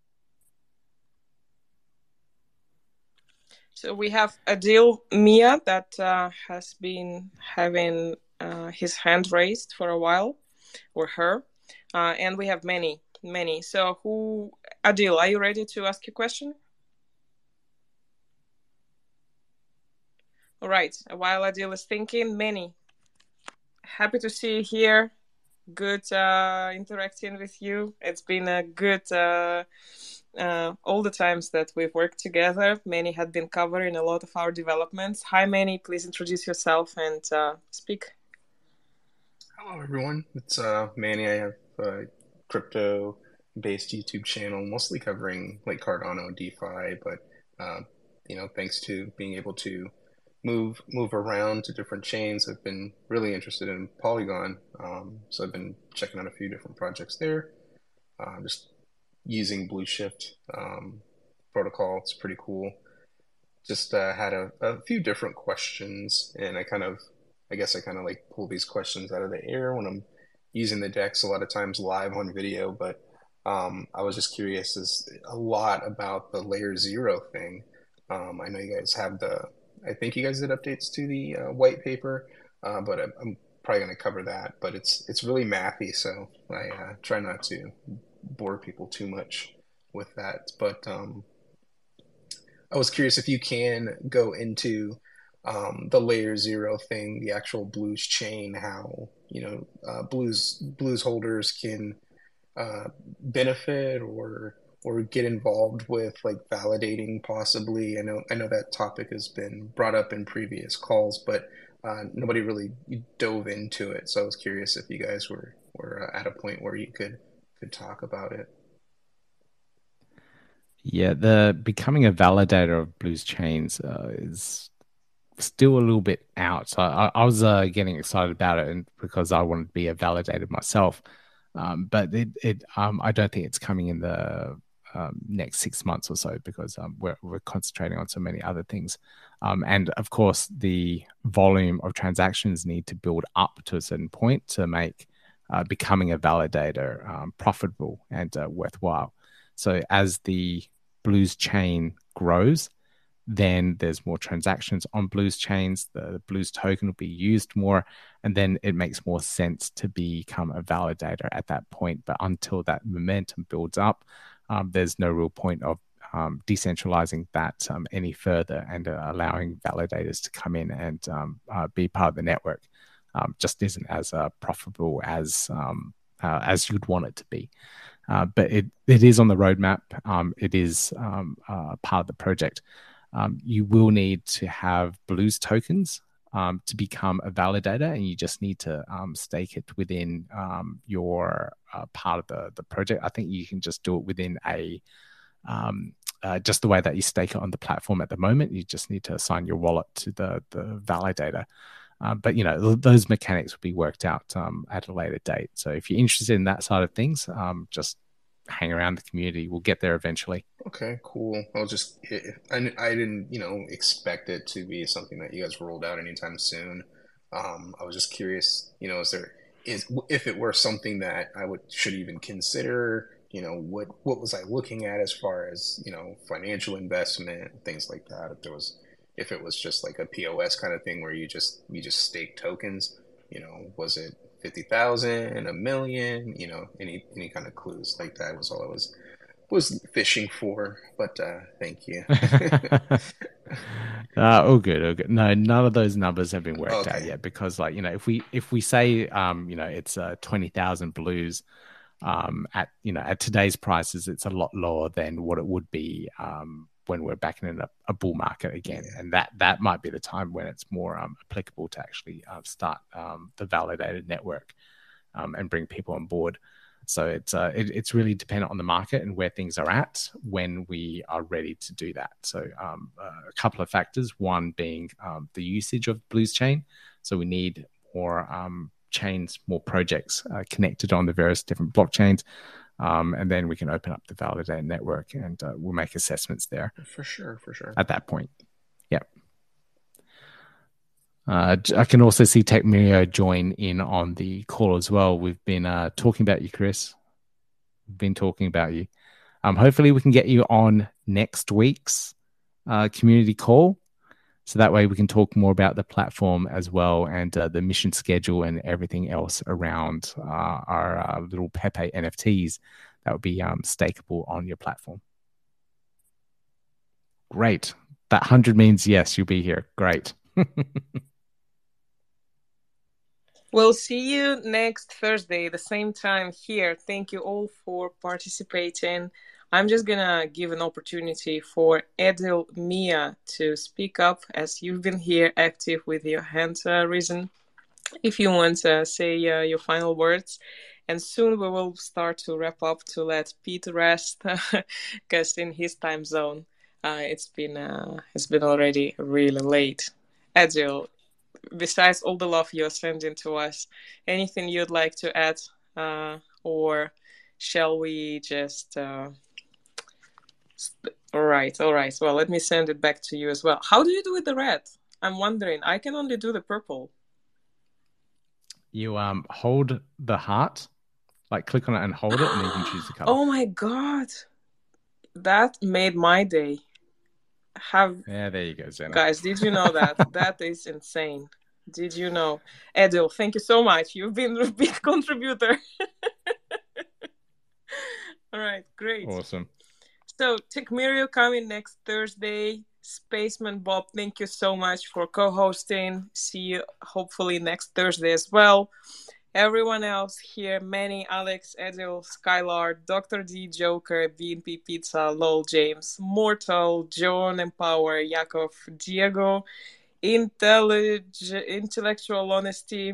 So we have Adil Mia that uh, has been having uh, his hand raised for a while, or her, uh, and we have many, many. So who, Adil, are you ready to ask your question? All right. While Adil is thinking, many. Happy to see you here. Good uh, interacting with you. It's been a good. Uh, Uh, all the times that we've worked together. Manny had been covering a lot of our developments. Hi, Manny. Please introduce yourself and uh, speak. Hello, everyone. It's uh, Manny. I have a crypto-based YouTube channel, mostly covering like Cardano, DeFi, but uh, you know, thanks to being able to move move around to different chains, I've been really interested in Polygon. Um, so I've been checking out a few different projects there. Uh, just using Blue Shift um, protocol. It's pretty cool. Just uh, had a, a few different questions, and I kind of, I guess I kind of like pull these questions out of the air when I'm using the decks a lot of times live on video, but um, I was just curious is a lot about the layer zero thing. Um, I know you guys have the, I think you guys did updates to the uh, white paper, uh, but I'm, I'm probably going to cover that, but it's, it's really mathy, so I uh, try not to bore people too much with that. But um, I was curious if you can go into um, the layer zero thing, the actual Blues chain, how, you know, uh, Blues Blues holders can uh, benefit or or get involved with like validating possibly. I know I know that topic has been brought up in previous calls, but uh, nobody really dove into it. So I was curious if you guys were were uh, at a point where you could could talk about it. Yeah, the becoming a validator of Blues chains uh, is still a little bit out. So I, I was uh, getting excited about it, and because I wanted to be a validator myself, um, but it, it um, I don't think it's coming in the um, next six months or so because um, we're we're concentrating on so many other things, um, and of course the volume of transactions need to build up to a certain point to make Uh, becoming a validator um, profitable and uh, worthwhile. So as the Blues chain grows, then there's more transactions on Blues chains. The, the Blues token will be used more, and then it makes more sense to become a validator at that point. But until that momentum builds up, um, there's no real point of um, decentralizing that um, any further and uh, allowing validators to come in and um, uh, be part of the network. Um, just isn't as uh, profitable as um, uh, as you'd want it to be. Uh, but it, it is on the roadmap. Um, it is um, uh, part of the project. Um, you will need to have Blues tokens um, to become a validator, and you just need to um, stake it within um, your uh, part of the, the project. I think you can just do it within a um, uh, just the way that you stake it on the platform at the moment. You just need to assign your wallet to the, the validator. Uh, but, you know, those mechanics will be worked out um, at a later date. So if you're interested in that side of things, um, just hang around the community. We'll get there eventually. Okay, cool. I was just, I, I didn't, you know, expect it to be something that you guys rolled out anytime soon. Um, I was just curious, you know, is there, is, if it were something that I would, should even consider, you know, what, what was I looking at as far as, you know, financial investment, things like that. If there was, if it was just like a P O S kind of thing where you just you just stake tokens, you know, was it fifty thousand, a million, you know, any any kind of clues like that was all I was was fishing for, but uh, thank you. uh, all good, all good. No, none of those numbers have been worked Okay. out yet because, like, you know, if we if we say, um, you know, it's uh, twenty thousand blues, um, at you know at today's prices, it's a lot lower than what it would be um, when we're back in a, a bull market again, Yeah. and that that might be the time when it's more um, applicable to actually uh, start um, the validated network um, and bring people on board. So it's uh, it, it's really dependent on the market and where things are at when we are ready to do that. So um, uh, a couple of factors. One being um, the usage of Blues Chain. So we need more um, chains, more projects uh, connected on the various different blockchains, um, and then we can open up the validated network and uh, we'll make assessments there. For sure, for sure. At that point, yeah. Uh, I can also see Techmirio join in on the call as well. We've been uh, talking about you, Chris. We've been talking about you. Um, hopefully, we can get you on next week's uh, community call, so that way we can talk more about the platform as well and uh, the mission schedule and everything else around uh, our uh, little Pepe N F Ts that would be um, stakeable on your platform. Great. That one hundred means yes, you'll be here. Great. We'll see you next Thursday, the same time here. Thank you all for participating. I'm just gonna give an opportunity for Edil Mia to speak up, as you've been here active with your hand uh, risen. If you want to say uh, your final words, and soon we will start to wrap up to let Pete rest, because in his time zone, uh, it's been uh, it's been already really late. Edil, besides all the love you're sending to us, anything you'd like to add, uh, or shall we just? Uh... All right, all right. Well, let me send it back to you as well. How do you do with the red? I'm wondering. I can only do the purple. You um hold the heart, like click on it and hold it, and then you can choose the color. Oh my god, that made my day. Have Yeah, there you go, Zena. Guys, did you know that? That is insane. Did you know? Edil, thank you so much. You've been a big contributor. All right, great. Awesome. So, Techmirio coming next Thursday. Spaceman Bob, thank you so much for co-hosting. See you hopefully next Thursday as well. Everyone else here, Manny, Alex, Edil, Skylar, Doctor D, Joker, B N P Pizza, Lol James, Mortal, John Empower, Yakov, Diego, Intellig- Intellectual Honesty,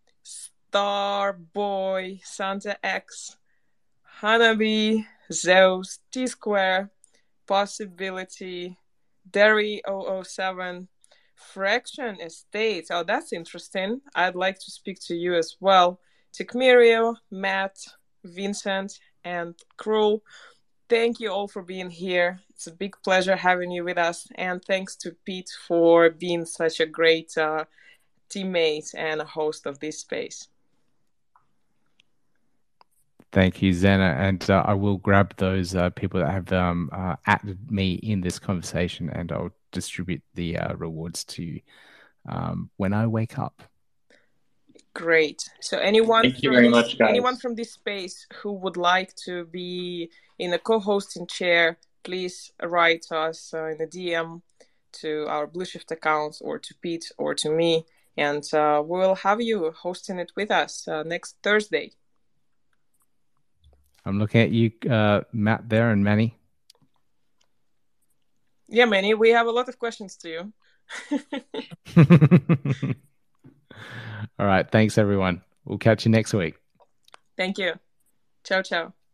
Starboy, Santa X, Hanabi, Zeus, T-Square, Possibility, Derry zero zero seven, Fraction Estate. Oh, that's interesting. I'd like to speak to you as well. Techmirio, Matt, Vincent, and Cruel. Thank you all for being here. It's a big pleasure having you with us. And thanks to Pete for being such a great uh, teammate and a host of this space. Thank you, Zena. And uh, I will grab those uh, people that have um, uh, added me in this conversation, and I'll distribute the uh, rewards to you um, when I wake up. Great. So anyone Thank you from very this, much, guys. anyone from this space who would like to be in a co-hosting chair, please write us uh, in a D M to our Blueshift account or to Pete or to me, and uh, we'll have you hosting it with us uh, next Thursday. I'm looking at you, uh, Matt, there, and Manny. Yeah, Manny, we have a lot of questions to you. All right. Thanks, everyone. We'll catch you next week. Thank you. Ciao, ciao.